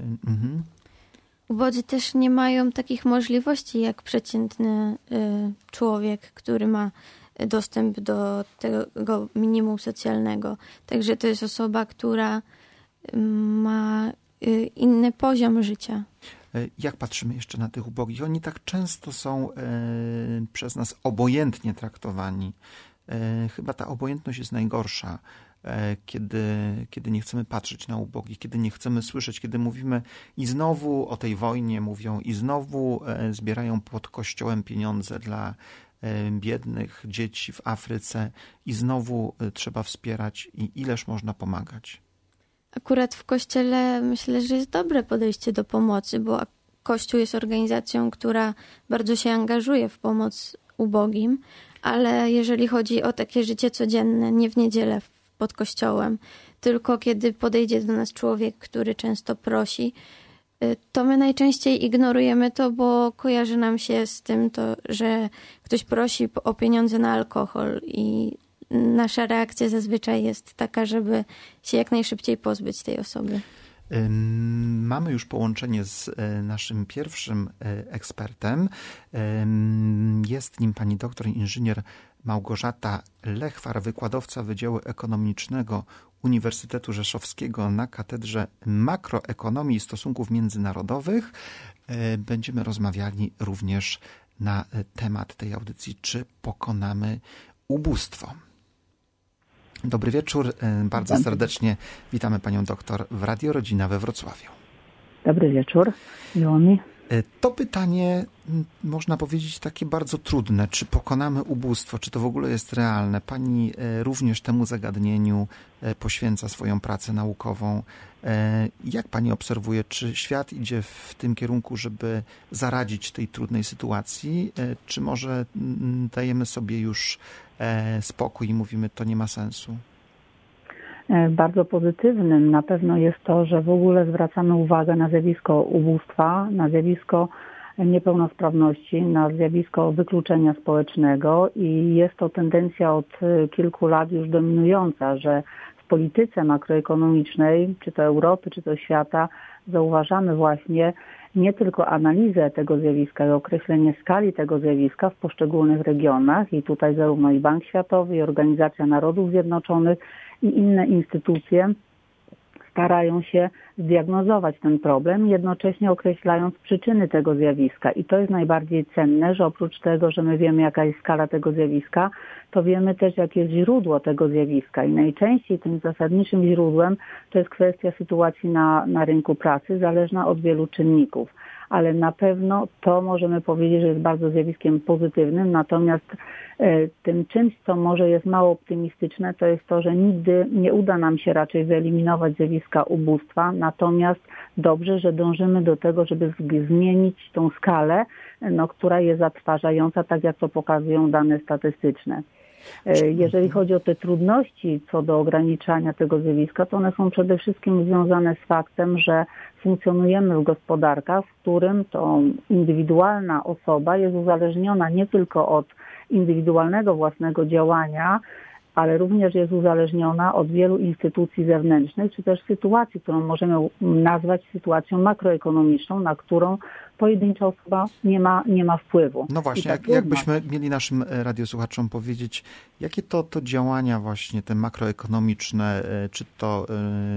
[SPEAKER 3] Ubodzy też nie mają takich możliwości jak przeciętny człowiek, który ma dostęp do tego minimum socjalnego. Także to jest osoba, która ma inny poziom życia.
[SPEAKER 2] Jak patrzymy jeszcze na tych ubogich? Oni tak często są przez nas obojętnie traktowani. Chyba ta obojętność jest najgorsza, kiedy nie chcemy patrzeć na ubogich, kiedy nie chcemy słyszeć, kiedy mówimy i znowu o tej wojnie mówią i znowu zbierają pod kościołem pieniądze dla biednych dzieci w Afryce i znowu trzeba wspierać i ileż można pomagać.
[SPEAKER 3] Akurat w Kościele myślę, że jest dobre podejście do pomocy, bo Kościół jest organizacją, która bardzo się angażuje w pomoc ubogim, ale jeżeli chodzi o takie życie codzienne, nie w niedzielę pod kościołem, tylko kiedy podejdzie do nas człowiek, który często prosi, to my najczęściej ignorujemy to, bo kojarzy nam się z tym, że ktoś prosi o pieniądze na alkohol i nasza reakcja zazwyczaj jest taka, żeby się jak najszybciej pozbyć tej osoby.
[SPEAKER 2] Mamy już połączenie z naszym pierwszym ekspertem. Jest nim pani doktor inżynier Małgorzata Lechwar, wykładowca Wydziału Ekonomicznego Uniwersytetu Rzeszowskiego na Katedrze Makroekonomii i Stosunków Międzynarodowych. Będziemy rozmawiali również na temat tej audycji, czy pokonamy ubóstwo. Dobry wieczór, bardzo serdecznie witamy panią doktor w Radio Rodzina we Wrocławiu.
[SPEAKER 10] Dobry wieczór, miło mi.
[SPEAKER 2] To pytanie, można powiedzieć, takie bardzo trudne. Czy pokonamy ubóstwo? Czy to w ogóle jest realne? Pani również temu zagadnieniu poświęca swoją pracę naukową. Jak pani obserwuje, czy świat idzie w tym kierunku, żeby zaradzić tej trudnej sytuacji? Czy może dajemy sobie już spokój i mówimy, to nie ma sensu?
[SPEAKER 10] Bardzo pozytywnym na pewno jest to, że w ogóle zwracamy uwagę na zjawisko ubóstwa, na zjawisko niepełnosprawności, na zjawisko wykluczenia społecznego i jest to tendencja od kilku lat już dominująca, że w polityce makroekonomicznej, czy to Europy, czy to świata, zauważamy właśnie nie tylko analizę tego zjawiska i określenie skali tego zjawiska w poszczególnych regionach i tutaj zarówno i Bank Światowy, i Organizacja Narodów Zjednoczonych i inne instytucje starają się zdiagnozować ten problem, jednocześnie określając przyczyny tego zjawiska. I to jest najbardziej cenne, że oprócz tego, że my wiemy, jaka jest skala tego zjawiska, to wiemy też, jakie jest źródło tego zjawiska. I najczęściej tym zasadniczym źródłem to jest kwestia sytuacji na rynku pracy, zależna od wielu czynników. Ale na pewno to możemy powiedzieć, że jest bardzo zjawiskiem pozytywnym, natomiast tym czymś, co może jest mało optymistyczne, to jest to, że nigdy nie uda nam się raczej wyeliminować zjawiska ubóstwa, natomiast dobrze, że dążymy do tego, żeby zmienić tą skalę, która jest zatrważająca, tak jak to pokazują dane statystyczne. Jeżeli chodzi o te trudności co do ograniczania tego zjawiska, to one są przede wszystkim związane z faktem, że funkcjonujemy w gospodarkach, w którym to indywidualna osoba jest uzależniona nie tylko od indywidualnego własnego działania, ale również jest uzależniona od wielu instytucji zewnętrznych, czy też sytuacji, którą możemy nazwać sytuacją makroekonomiczną, na którą pojedyncza osoba nie ma wpływu.
[SPEAKER 2] No właśnie, jakbyśmy mieli naszym radiosłuchaczom powiedzieć, jakie to działania właśnie te makroekonomiczne, czy to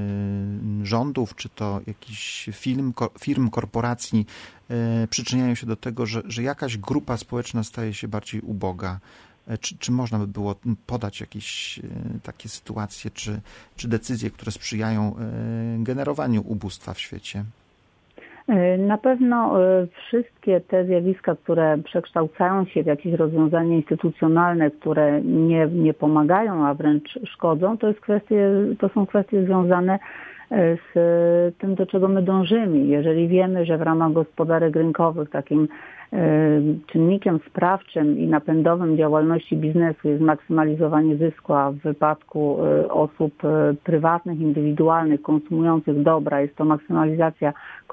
[SPEAKER 2] rządów, czy to jakichś firm, korporacji przyczyniają się do tego, że jakaś grupa społeczna staje się bardziej uboga. Czy można by było podać jakieś takie sytuacje, czy decyzje, które sprzyjają generowaniu ubóstwa w świecie?
[SPEAKER 10] Na pewno wszystkie te zjawiska, które przekształcają się w jakieś rozwiązania instytucjonalne, które nie pomagają, a wręcz szkodzą, to są kwestie związane z tym, do czego my dążymy. Jeżeli wiemy, że w ramach gospodarek rynkowych takim czynnikiem sprawczym i napędowym działalności biznesu jest maksymalizowanie zysku, a w wypadku osób prywatnych, indywidualnych, konsumujących dobra jest to maksymalizacja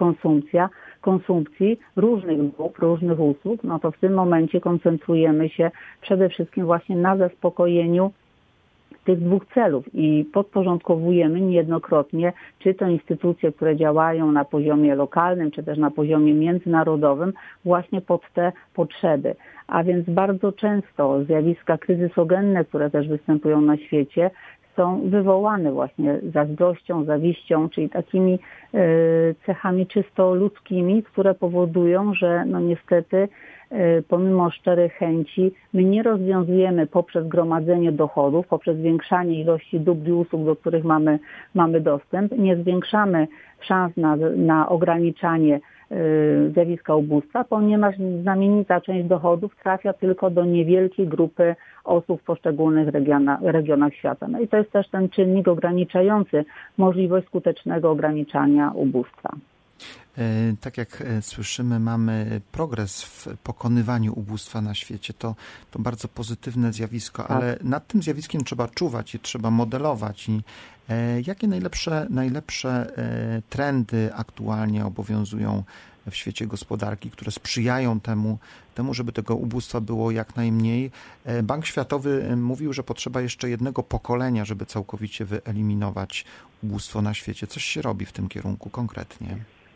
[SPEAKER 10] konsumpcji różnych dóbr, różnych usług, no to w tym momencie koncentrujemy się przede wszystkim właśnie na zaspokojeniu tych dwóch celów i podporządkowujemy niejednokrotnie, czy to instytucje, które działają na poziomie lokalnym, czy też na poziomie międzynarodowym, właśnie pod te potrzeby. A więc bardzo często zjawiska kryzysogenne, które też występują na świecie, są wywołane właśnie zazdrością, zawiścią, czyli takimi cechami czysto ludzkimi, które powodują, że no niestety pomimo szczerych chęci my nie rozwiązujemy poprzez gromadzenie dochodów, poprzez zwiększanie ilości dóbr i usług, do których mamy dostęp, nie zwiększamy szans na ograniczanie zjawiska ubóstwa, ponieważ znamienita część dochodów trafia tylko do niewielkiej grupy osób w poszczególnych regionach świata. No i to jest też ten czynnik ograniczający możliwość skutecznego ograniczania ubóstwa.
[SPEAKER 2] Tak jak słyszymy, mamy progres w pokonywaniu ubóstwa na świecie. To bardzo pozytywne zjawisko, tak. Ale nad tym zjawiskiem trzeba czuwać i trzeba modelować. I jakie najlepsze trendy aktualnie obowiązują w świecie gospodarki, które sprzyjają temu, żeby tego ubóstwa było jak najmniej? Bank Światowy mówił, że potrzeba jeszcze jednego pokolenia, żeby całkowicie wyeliminować ubóstwo na świecie. Coś się robi w tym kierunku konkretnie?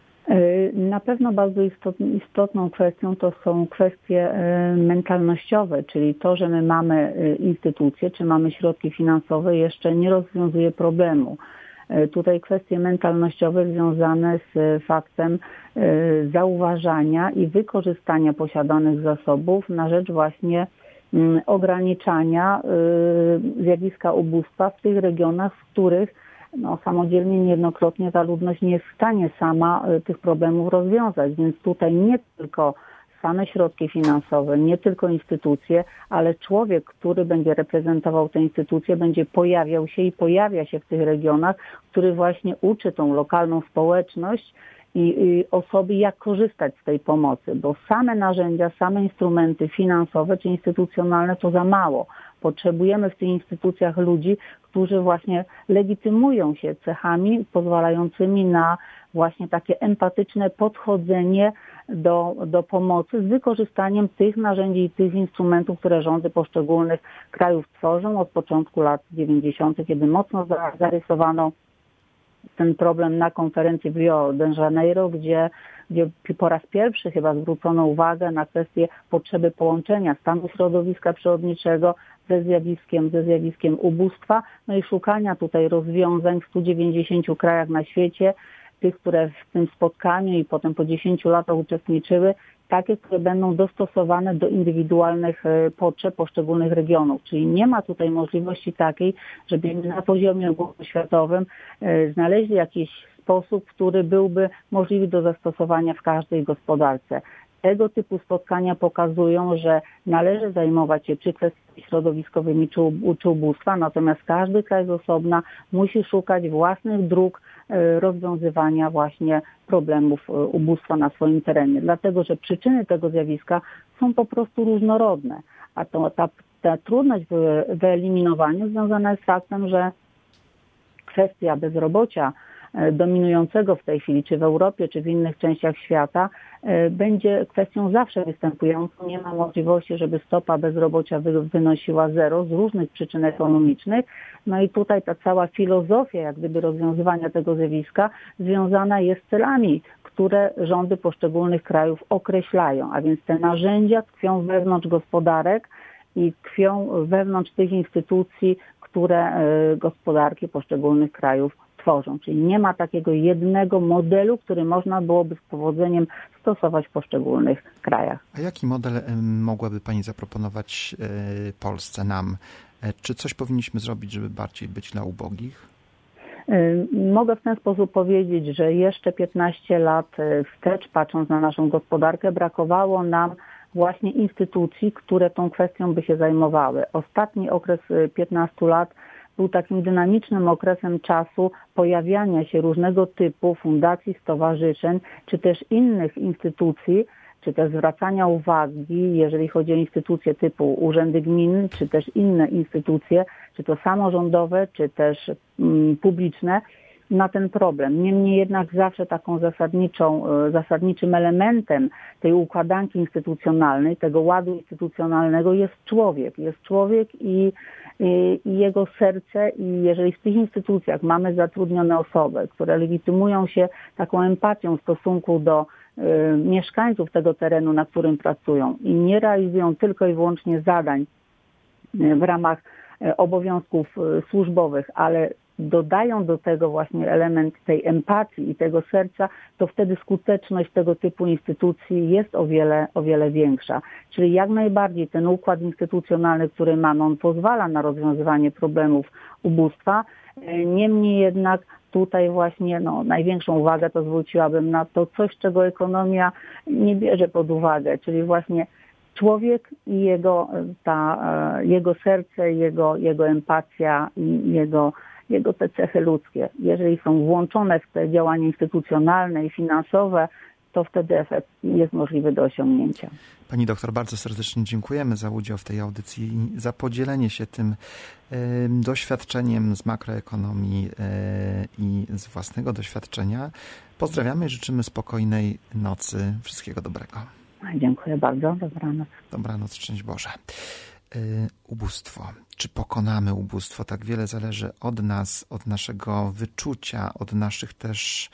[SPEAKER 10] Na pewno bardzo istotną kwestią to są kwestie mentalnościowe, czyli to, że my mamy instytucje, czy mamy środki finansowe, jeszcze nie rozwiązuje problemu. Tutaj kwestie mentalnościowe związane z faktem zauważania i wykorzystania posiadanych zasobów na rzecz właśnie ograniczania zjawiska ubóstwa w tych regionach, w których samodzielnie niejednokrotnie ta ludność nie jest w stanie sama tych problemów rozwiązać, więc tutaj nie tylko same środki finansowe, nie tylko instytucje, ale człowiek, który będzie reprezentował te instytucje, będzie pojawiał się i pojawia się w tych regionach, który właśnie uczy tą lokalną społeczność i osoby, jak korzystać z tej pomocy, bo same narzędzia, same instrumenty finansowe czy instytucjonalne to za mało. Potrzebujemy w tych instytucjach ludzi, którzy właśnie legitymują się cechami pozwalającymi na właśnie takie empatyczne podchodzenie do pomocy z wykorzystaniem tych narzędzi i tych instrumentów, które rządy poszczególnych krajów tworzą od początku lat 90., kiedy mocno zarysowano ten problem na konferencji w Rio de Janeiro, gdzie po raz pierwszy chyba zwrócono uwagę na kwestię potrzeby połączenia stanu środowiska przyrodniczego ze zjawiskiem ubóstwa, no i szukania tutaj rozwiązań w 190 krajach na świecie, tych, które w tym spotkaniu i potem po 10 latach uczestniczyły, takie, które będą dostosowane do indywidualnych potrzeb poszczególnych regionów. Czyli nie ma tutaj możliwości takiej, żebyśmy na poziomie ogólnoświatowym znaleźli jakiś sposób, który byłby możliwy do zastosowania w każdej gospodarce. Tego typu spotkania pokazują, że należy zajmować się czy kwestiami środowiskowymi, czy ubóstwa, natomiast każdy kraj z osobna musi szukać własnych dróg rozwiązywania właśnie problemów ubóstwa na swoim terenie. Dlatego, że przyczyny tego zjawiska są po prostu różnorodne, a ta trudność w wyeliminowaniu związana jest z faktem, że kwestia bezrobocia dominującego w tej chwili, czy w Europie, czy w innych częściach świata, będzie kwestią zawsze występującą. Nie ma możliwości, żeby stopa bezrobocia wynosiła 0 z różnych przyczyn ekonomicznych. No i tutaj ta cała filozofia jak gdyby rozwiązywania tego zjawiska związana jest z celami, które rządy poszczególnych krajów określają. A więc te narzędzia tkwią wewnątrz gospodarek i tkwią wewnątrz tych instytucji, które gospodarki poszczególnych krajów tworzą. Czyli nie ma takiego jednego modelu, który można byłoby z powodzeniem stosować w poszczególnych krajach.
[SPEAKER 2] A jaki model mogłaby Pani zaproponować Polsce, nam? Czy coś powinniśmy zrobić, żeby bardziej być dla ubogich?
[SPEAKER 10] Mogę w ten sposób powiedzieć, że jeszcze 15 lat wstecz, patrząc na naszą gospodarkę, brakowało nam właśnie instytucji, które tą kwestią by się zajmowały. Ostatni okres 15 lat był takim dynamicznym okresem czasu pojawiania się różnego typu fundacji, stowarzyszeń, czy też innych instytucji, czy też zwracania uwagi, jeżeli chodzi o instytucje typu urzędy gmin, czy też inne instytucje, czy to samorządowe, czy też publiczne, na ten problem. Niemniej jednak zawsze taką zasadniczym elementem tej układanki instytucjonalnej, tego ładu instytucjonalnego jest człowiek. Jest człowiek i jego serce, i jeżeli w tych instytucjach mamy zatrudnione osoby, które legitymują się taką empatią w stosunku do mieszkańców tego terenu, na którym pracują i nie realizują tylko i wyłącznie zadań w ramach obowiązków służbowych, ale dodają do tego właśnie element tej empatii i tego serca, to wtedy skuteczność tego typu instytucji jest o wiele większa. Czyli jak najbardziej ten układ instytucjonalny, który mamy, on pozwala na rozwiązywanie problemów ubóstwa. Niemniej jednak tutaj właśnie największą uwagę to zwróciłabym na to coś, czego ekonomia nie bierze pod uwagę, czyli właśnie człowiek i jego serce, jego empatia i jego te cechy ludzkie. Jeżeli są włączone w te działania instytucjonalne i finansowe, to wtedy efekt jest możliwy do osiągnięcia.
[SPEAKER 2] Pani doktor, bardzo serdecznie dziękujemy za udział w tej audycji i za podzielenie się tym doświadczeniem z makroekonomii i z własnego doświadczenia. Pozdrawiamy i życzymy spokojnej nocy. Wszystkiego dobrego.
[SPEAKER 10] Dziękuję bardzo. Dobranoc.
[SPEAKER 2] Dobranoc, szczęść Boże. Ubóstwo. Czy pokonamy ubóstwo? Tak wiele zależy od nas, od naszego wyczucia, od naszych też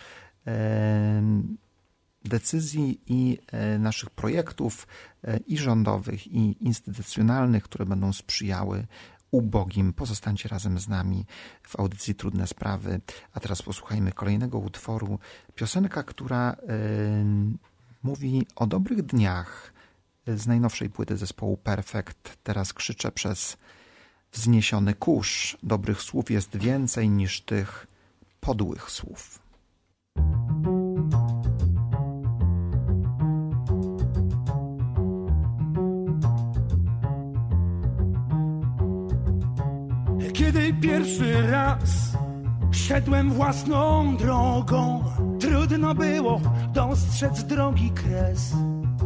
[SPEAKER 2] decyzji i naszych projektów i rządowych, i instytucjonalnych, które będą sprzyjały ubogim. Pozostańcie razem z nami w audycji Trudne Sprawy. A teraz posłuchajmy kolejnego utworu. Piosenka, która mówi o dobrych dniach, z najnowszej płyty zespołu Perfekt. Teraz krzyczę przez wzniesiony kurz. Dobrych słów jest więcej niż tych podłych słów.
[SPEAKER 11] Kiedy pierwszy raz szedłem własną drogą, trudno było dostrzec drogi kres.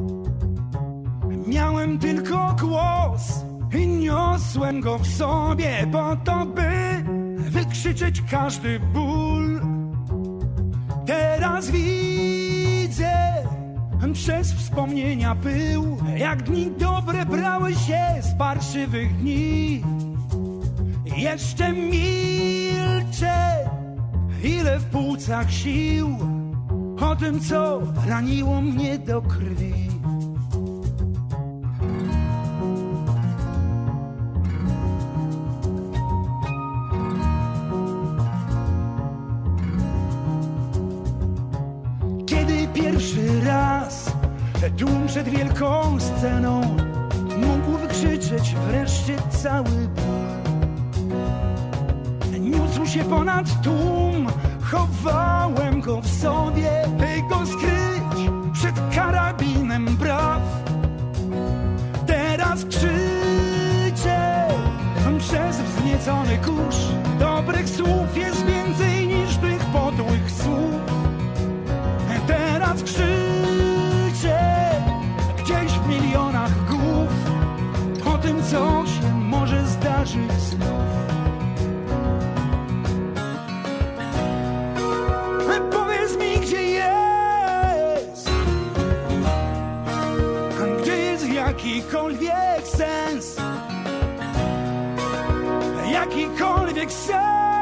[SPEAKER 11] Miałem tylko głos i niosłem go w sobie po to, by wykrzyczeć każdy ból. Teraz widzę przez wspomnienia pył, jak dni dobre brały się z parszywych dni. Jeszcze milczę, ile w płucach sił, o tym, co raniło mnie do krwi. Pierwszy raz tłum przed wielką sceną mógł wykrzyczeć wreszcie cały ból. Niósł się ponad tłum, chowałem go w sobie, by go skryć przed karabinem braw. Teraz krzyczę przez wzniecony kurz. Dobrych słów jest więcej niż tych podłych słów. Teraz krzyczę gdzieś w milionach głów o tym, co się może zdarzyć znów. Powiedz mi, gdzie jest jakikolwiek sens, jakikolwiek sens.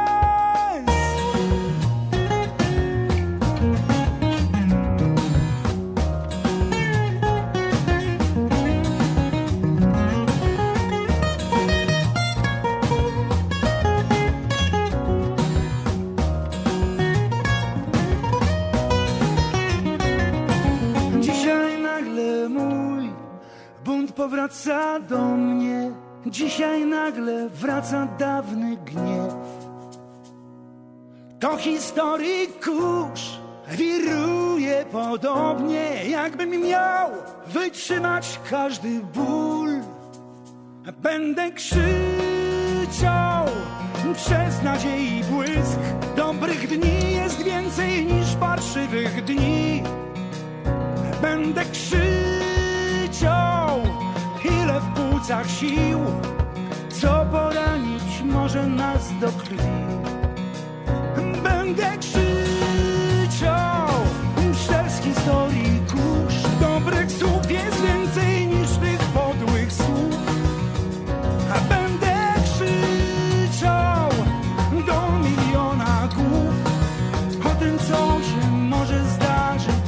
[SPEAKER 11] Powraca do mnie, dzisiaj nagle wraca dawny gniew. To historii kurz wiruje podobnie, jakbym miał wytrzymać każdy ból. Będę krzyczał przez nadziei błysk. Dobrych dni jest więcej niż parszywych dni. Będę krzyczał ulicach sił, co poranić może nas do krwi. Będę krzyczał przez historii kurz. Dobrych słów jest więcej niż tych podłych słów. A będę krzyczał do miliona głów o tym, co się może zdarzyć.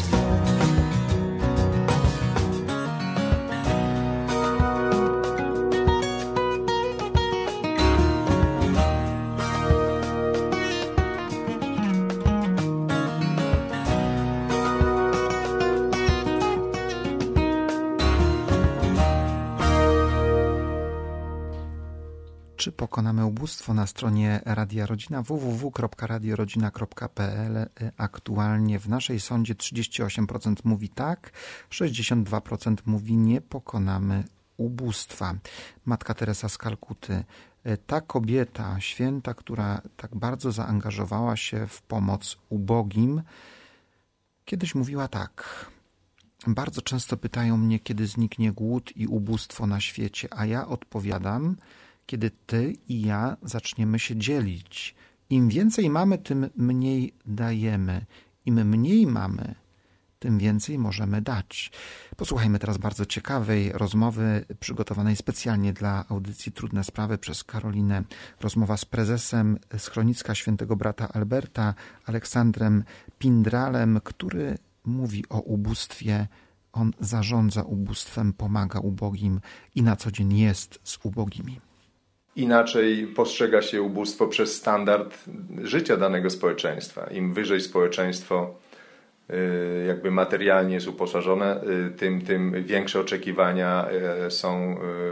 [SPEAKER 2] Czy pokonamy ubóstwo? Na stronie Radia Rodzina www.radiorodzina.pl. Aktualnie w naszej sądzie 38% mówi tak, 62% mówi nie pokonamy ubóstwa. Matka Teresa z Kalkuty, ta kobieta święta, która tak bardzo zaangażowała się w pomoc ubogim, kiedyś mówiła tak: bardzo często pytają mnie, kiedy zniknie głód i ubóstwo na świecie, a ja odpowiadam: kiedy ty i ja zaczniemy się dzielić. Im więcej mamy, tym mniej dajemy. Im mniej mamy, tym więcej możemy dać. Posłuchajmy teraz bardzo ciekawej rozmowy przygotowanej specjalnie dla audycji Trudne Sprawy przez Karolinę. Rozmowa z prezesem Schroniska Świętego Brata Alberta, Aleksandrem Pindralem, który mówi o ubóstwie. On zarządza ubóstwem, pomaga ubogim i na co dzień jest z ubogimi.
[SPEAKER 12] Inaczej postrzega się ubóstwo przez standard życia danego społeczeństwa. Im wyżej społeczeństwo jakby materialnie jest uposażone, tym większe oczekiwania są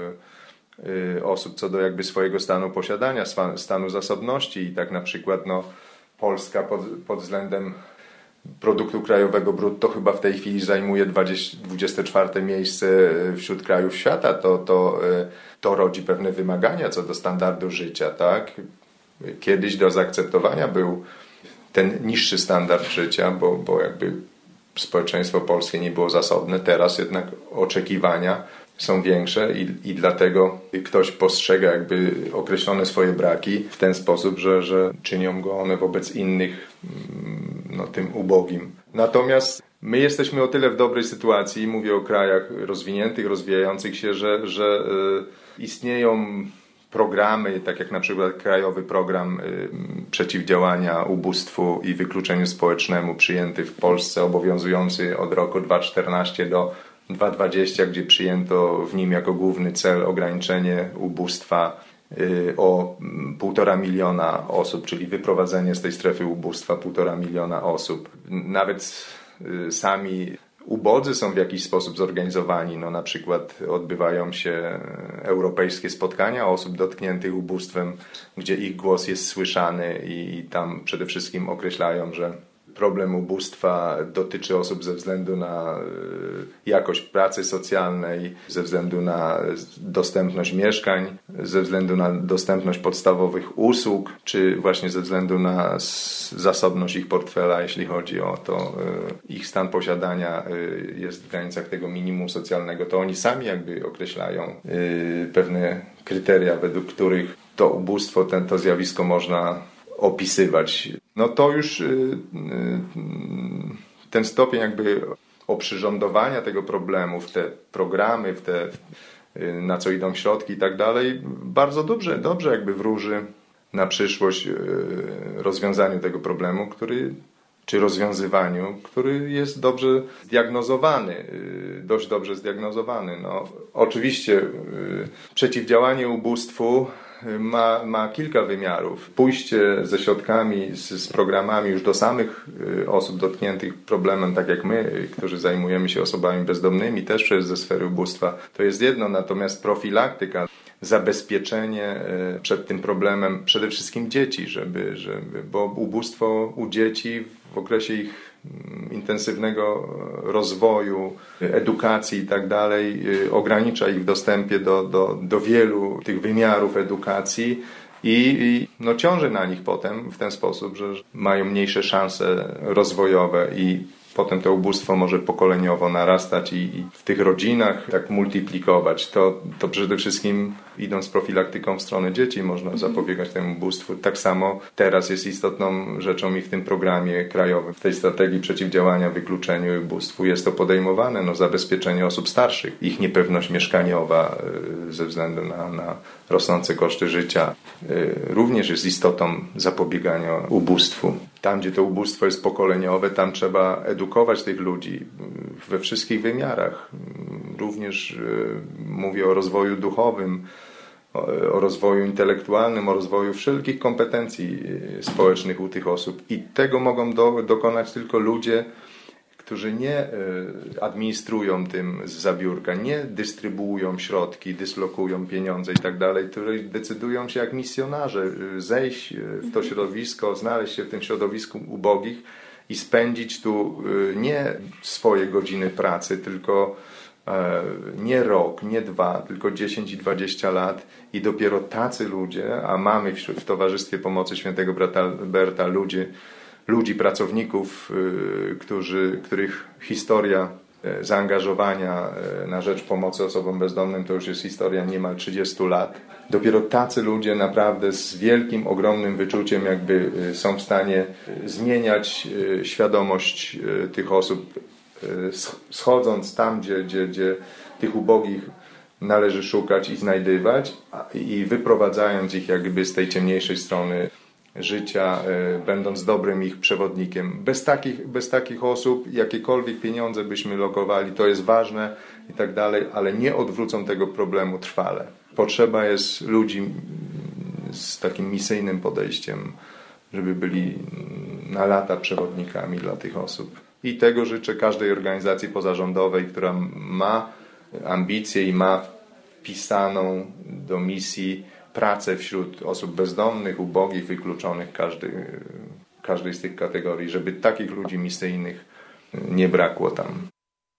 [SPEAKER 12] osób co do jakby swojego stanu posiadania, stanu zasobności. I tak na przykład Polska pod względem produktu krajowego brutto chyba w tej chwili zajmuje 24 miejsce wśród krajów świata. To rodzi pewne wymagania co do standardu życia, tak? Kiedyś do zaakceptowania był ten niższy standard życia, bo jakby społeczeństwo polskie nie było zasobne. Teraz jednak oczekiwania są większe i dlatego ktoś postrzega jakby określone swoje braki w ten sposób, że czynią go one wobec innych tym ubogim. Natomiast my jesteśmy o tyle w dobrej sytuacji, mówię o krajach rozwiniętych, rozwijających się, że istnieją programy, tak jak na przykład Krajowy Program Przeciwdziałania Ubóstwu i Wykluczeniu Społecznemu przyjęty w Polsce, obowiązujący od roku 2014 do 2020, gdzie przyjęto w nim jako główny cel ograniczenie ubóstwa o 1,5 miliona osób, czyli wyprowadzenie z tej strefy ubóstwa 1,5 miliona osób. Nawet sami ubodzy są w jakiś sposób zorganizowani. Na przykład odbywają się europejskie spotkania osób dotkniętych ubóstwem, gdzie ich głos jest słyszany i tam przede wszystkim określają, że problem ubóstwa dotyczy osób ze względu na jakość pracy socjalnej, ze względu na dostępność mieszkań, ze względu na dostępność podstawowych usług, czy właśnie ze względu na zasobność ich portfela, jeśli chodzi o to, ich stan posiadania jest w granicach tego minimum socjalnego. To oni sami jakby określają pewne kryteria, według których to ubóstwo, to zjawisko można opisywać. To już ten stopień jakby oprzyrządowania tego problemu w te programy, na co idą środki i tak dalej, bardzo dobrze jakby wróży na przyszłość rozwiązaniu tego problemu, czy rozwiązywaniu, który jest dobrze zdiagnozowany, dość dobrze zdiagnozowany. Oczywiście przeciwdziałanie ubóstwu ma kilka wymiarów. Pójście ze środkami, z programami już do samych osób dotkniętych problemem, tak jak my, którzy zajmujemy się osobami bezdomnymi, też przez ze sfery ubóstwa, to jest jedno, natomiast profilaktyka, zabezpieczenie przed tym problemem przede wszystkim dzieci, bo ubóstwo u dzieci w okresie ich intensywnego rozwoju, edukacji i tak dalej ogranicza ich w dostępie do wielu tych wymiarów edukacji i ciąży na nich potem w ten sposób, że mają mniejsze szanse rozwojowe i potem to ubóstwo może pokoleniowo narastać i w tych rodzinach tak multiplikować. To przede wszystkim idąc profilaktyką w stronę dzieci można zapobiegać temu ubóstwu. Tak samo teraz jest istotną rzeczą i w tym programie krajowym, w tej strategii przeciwdziałania wykluczeniu i ubóstwu jest to podejmowane, zabezpieczenie osób starszych, ich niepewność mieszkaniowa ze względu na rosnące koszty życia również jest istotą zapobiegania ubóstwu. Tam, gdzie to ubóstwo jest pokoleniowe, tam trzeba edukować tych ludzi we wszystkich wymiarach. Również mówię o rozwoju duchowym, o rozwoju intelektualnym, o rozwoju wszelkich kompetencji społecznych u tych osób. I tego mogą dokonać tylko ludzie, którzy nie administrują tym zza biurka, nie dystrybuują środki, dyslokują pieniądze i tak dalej, którzy decydują się jak misjonarze zejść w to środowisko, znaleźć się w tym środowisku ubogich i spędzić tu nie swoje godziny pracy, tylko nie rok, nie 2, tylko 10 i 20 lat i dopiero tacy ludzie, a mamy w Towarzystwie Pomocy Świętego Brata Alberta ludzi, pracowników, których historia zaangażowania na rzecz pomocy osobom bezdomnym to już jest historia niemal 30 lat. Dopiero tacy ludzie naprawdę z wielkim, ogromnym wyczuciem jakby są w stanie zmieniać świadomość tych osób, schodząc tam, gdzie tych ubogich należy szukać i znajdywać i wyprowadzając ich jakby z tej ciemniejszej strony życia, będąc dobrym ich przewodnikiem. Bez takich osób jakiekolwiek pieniądze byśmy lokowali, to jest ważne i tak dalej, ale nie odwrócą tego problemu trwale. Potrzeba jest ludzi z takim misyjnym podejściem, żeby byli na lata przewodnikami dla tych osób. I tego życzę każdej organizacji pozarządowej, która ma ambicje i ma wpisaną do misji pracę wśród osób bezdomnych, ubogich, wykluczonych, każdej z tych kategorii, żeby takich ludzi misyjnych nie brakło tam.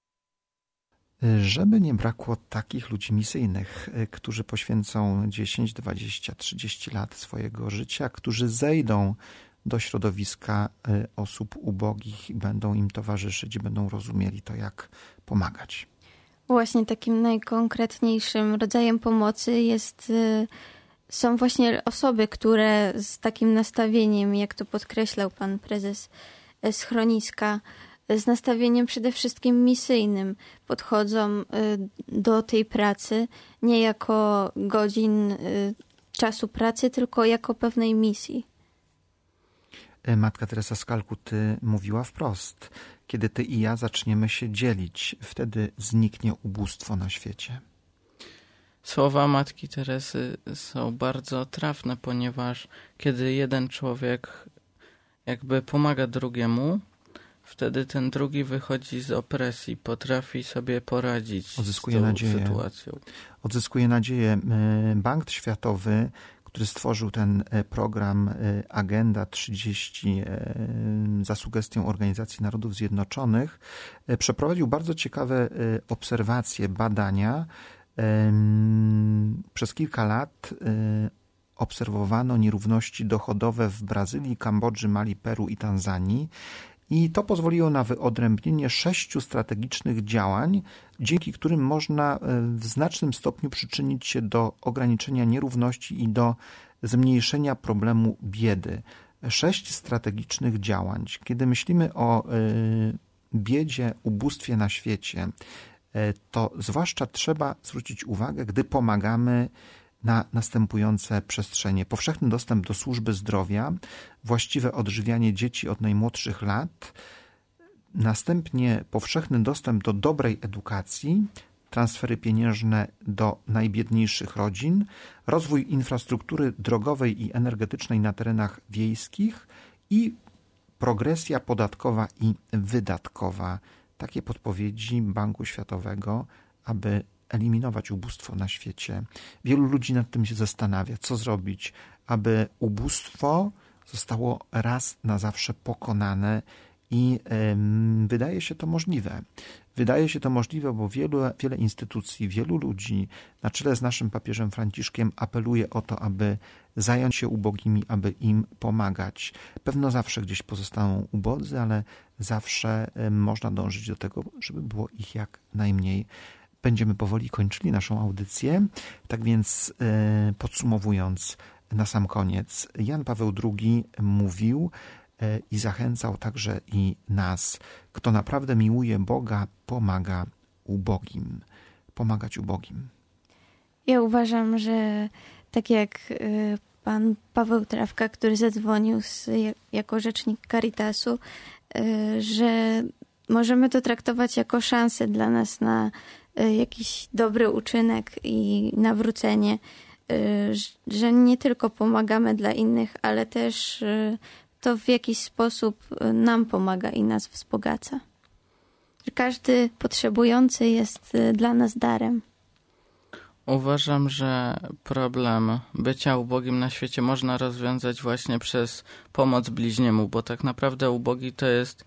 [SPEAKER 2] Żeby nie brakło takich ludzi misyjnych, którzy poświęcą 10, 20, 30 lat swojego życia, którzy zejdą do środowiska osób ubogich i będą im towarzyszyć i będą rozumieli to, jak pomagać.
[SPEAKER 3] Właśnie takim najkonkretniejszym rodzajem pomocy są właśnie osoby, które z takim nastawieniem, jak to podkreślał pan prezes schroniska, z nastawieniem przede wszystkim misyjnym podchodzą do tej pracy nie jako godzin czasu pracy, tylko jako pewnej misji.
[SPEAKER 2] Matka Teresa z Kalkuty mówiła wprost: kiedy ty i ja zaczniemy się dzielić, wtedy zniknie ubóstwo na świecie.
[SPEAKER 4] Słowa Matki Teresy są bardzo trafne, ponieważ kiedy jeden człowiek jakby pomaga drugiemu, wtedy ten drugi wychodzi z opresji, potrafi sobie poradzić z tą sytuacją.
[SPEAKER 2] Odzyskuje nadzieję. Bank Światowy, który stworzył ten program Agenda 30 za sugestią Organizacji Narodów Zjednoczonych, przeprowadził bardzo ciekawe obserwacje, badania. Przez kilka lat obserwowano nierówności dochodowe w Brazylii, Kambodży, Mali, Peru i Tanzanii i to pozwoliło na wyodrębnienie 6 strategicznych działań, dzięki którym można w znacznym stopniu przyczynić się do ograniczenia nierówności i do zmniejszenia problemu biedy. 6 strategicznych działań. Kiedy myślimy o biedzie, ubóstwie na świecie, to zwłaszcza trzeba zwrócić uwagę, gdy pomagamy na następujące przestrzenie. Powszechny dostęp do służby zdrowia, właściwe odżywianie dzieci od najmłodszych lat, następnie powszechny dostęp do dobrej edukacji, transfery pieniężne do najbiedniejszych rodzin, rozwój infrastruktury drogowej i energetycznej na terenach wiejskich i progresja podatkowa i wydatkowa. Takie podpowiedzi Banku Światowego, aby eliminować ubóstwo na świecie. Wielu ludzi nad tym się zastanawia, co zrobić, aby ubóstwo zostało raz na zawsze pokonane I wydaje się to możliwe. Wydaje się to możliwe, bo wiele instytucji, wielu ludzi na czele z naszym papieżem Franciszkiem apeluje o to, aby zająć się ubogimi, aby im pomagać. Pewno zawsze gdzieś pozostaną ubodzy, ale zawsze można dążyć do tego, żeby było ich jak najmniej. Będziemy powoli kończyli naszą audycję. Tak więc podsumowując na sam koniec, Jan Paweł II mówił i zachęcał także i nas. Kto naprawdę miłuje Boga, pomaga ubogim. Pomagać ubogim.
[SPEAKER 3] Ja uważam, że tak jak pan Paweł Trawka, który zadzwonił jako rzecznik Caritasu, że możemy to traktować jako szansę dla nas na jakiś dobry uczynek i nawrócenie, że nie tylko pomagamy dla innych, ale też to w jakiś sposób nam pomaga i nas wzbogaca. Że każdy potrzebujący jest dla nas darem.
[SPEAKER 4] Uważam, że problem bycia ubogim na świecie można rozwiązać właśnie przez pomoc bliźniemu, bo tak naprawdę ubogi to jest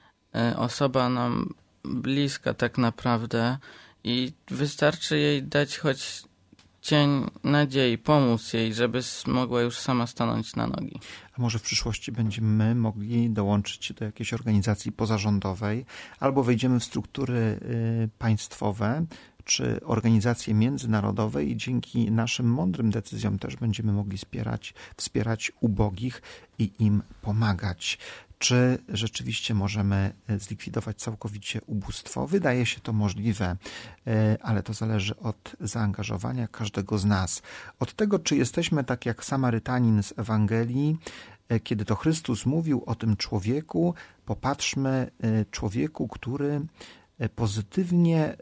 [SPEAKER 4] osoba nam bliska tak naprawdę i wystarczy jej dać choć cień nadziei, pomóc jej, żeby mogła już sama stanąć na nogi.
[SPEAKER 2] A może w przyszłości będziemy mogli dołączyć się do jakiejś organizacji pozarządowej albo wejdziemy w struktury państwowe czy organizacje międzynarodowe i dzięki naszym mądrym decyzjom też będziemy mogli wspierać ubogich i im pomagać. Czy rzeczywiście możemy zlikwidować całkowicie ubóstwo? Wydaje się to możliwe, ale to zależy od zaangażowania każdego z nas. Od tego, czy jesteśmy tak jak Samarytanin z Ewangelii, kiedy to Chrystus mówił o tym człowieku, popatrzmy, człowieku, który pozytywnie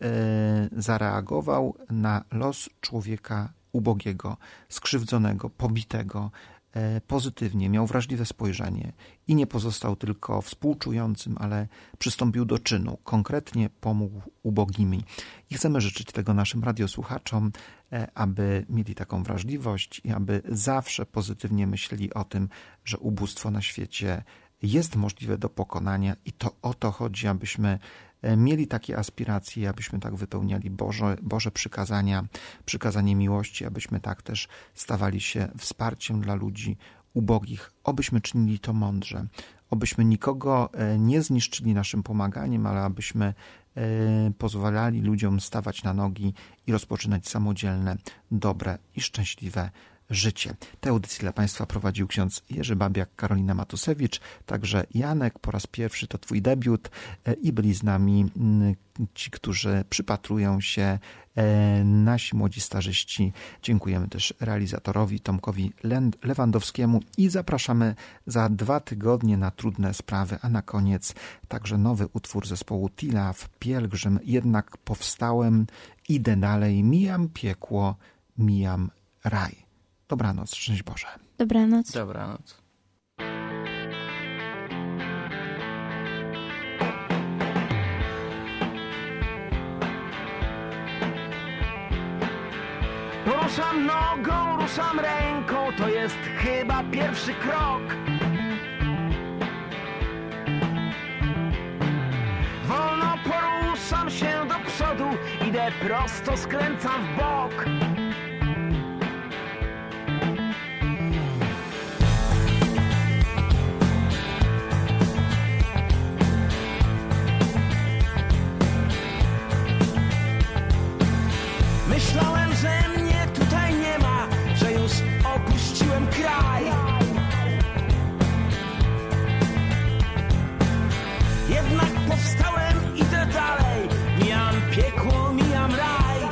[SPEAKER 2] zareagował na los człowieka ubogiego, skrzywdzonego, pobitego, pozytywnie, miał wrażliwe spojrzenie i nie pozostał tylko współczującym, ale przystąpił do czynu, konkretnie pomógł ubogimi. I chcemy życzyć tego naszym radiosłuchaczom, aby mieli taką wrażliwość i aby zawsze pozytywnie myśleli o tym, że ubóstwo na świecie jest możliwe do pokonania i to o to chodzi, abyśmy mieli takie aspiracje, abyśmy tak wypełniali Boże przykazania, przykazanie miłości, abyśmy tak też stawali się wsparciem dla ludzi ubogich, obyśmy czynili to mądrze, obyśmy nikogo nie zniszczyli naszym pomaganiem, ale abyśmy pozwalali ludziom stawać na nogi i rozpoczynać samodzielne, dobre i szczęśliwe życie. Tę audycję dla Państwa prowadził ksiądz Jerzy Babiak, Karolina Matusewicz, także Janek, po raz pierwszy to Twój debiut i byli z nami ci, którzy przypatrują się, nasi młodzi starzyści. Dziękujemy też realizatorowi Tomkowi Lewandowskiemu i zapraszamy za 2 tygodnie na Trudne Sprawy, a na koniec także nowy utwór zespołu Tilaf, Pielgrzym, jednak powstałem, idę dalej, mijam piekło, mijam raj. Dobranoc, szczęść Boże.
[SPEAKER 3] Dobranoc.
[SPEAKER 4] Dobranoc.
[SPEAKER 11] Ruszam nogą, ruszam ręką, to jest chyba pierwszy krok. Wolno poruszam się do przodu, idę prosto, skręcam w bok. Myślałem, że mnie tutaj nie ma, że już opuściłem kraj. Jednak powstałem, idę dalej, mijam piekło, mijam raj.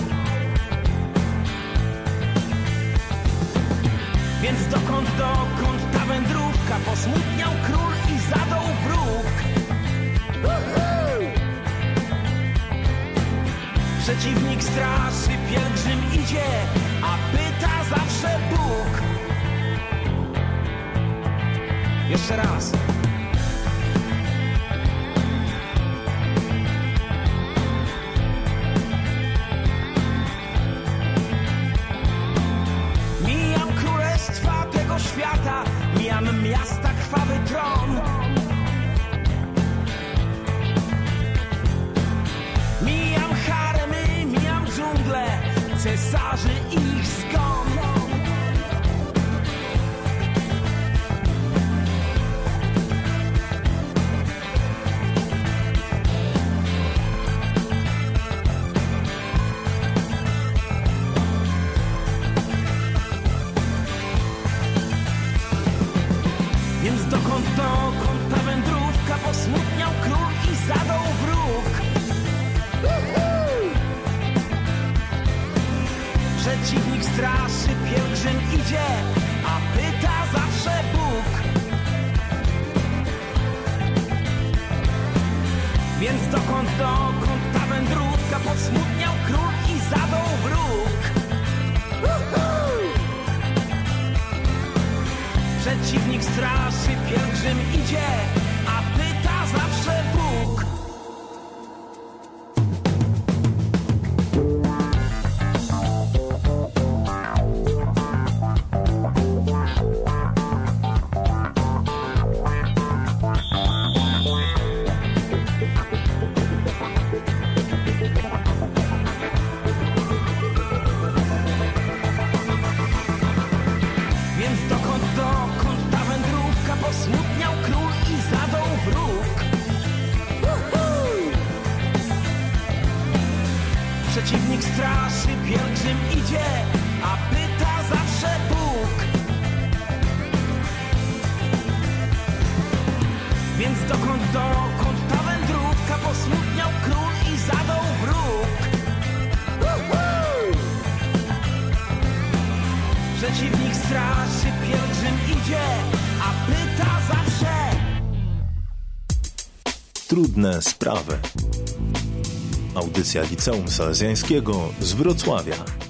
[SPEAKER 11] Więc dokąd ta wędrówka? Posmutniał król i zadał wróg. Przeciwnik straszy, pielgrzym idzie, a pyta zawsze Bóg. Jeszcze raz. Mijam królestwa tego świata, mijam miasta, krwawy tron. Więc dokąd ta wędrówka, posmutniał król i zadał wróg. Przeciwnik straszy, pielgrzym idzie, a pyta zawsze Bóg. Więc dokąd ta wędrówka, posmutniał król i zadał wróg. Przeciwnik straszy, pielgrzym idzie, a pyta zawsze Bóg. Posmutniał król i zadał wróg. Przeciwnik straszy, pielgrzym idzie, a pyta zawsze Bóg. Więc dokąd ta wędrówka, posmutniał król i zadał wróg. Przeciwnik straszy, pielgrzym idzie, a pyta zawsze.
[SPEAKER 1] Trudne sprawy. Audycja Liceum Salezjańskiego z Wrocławia.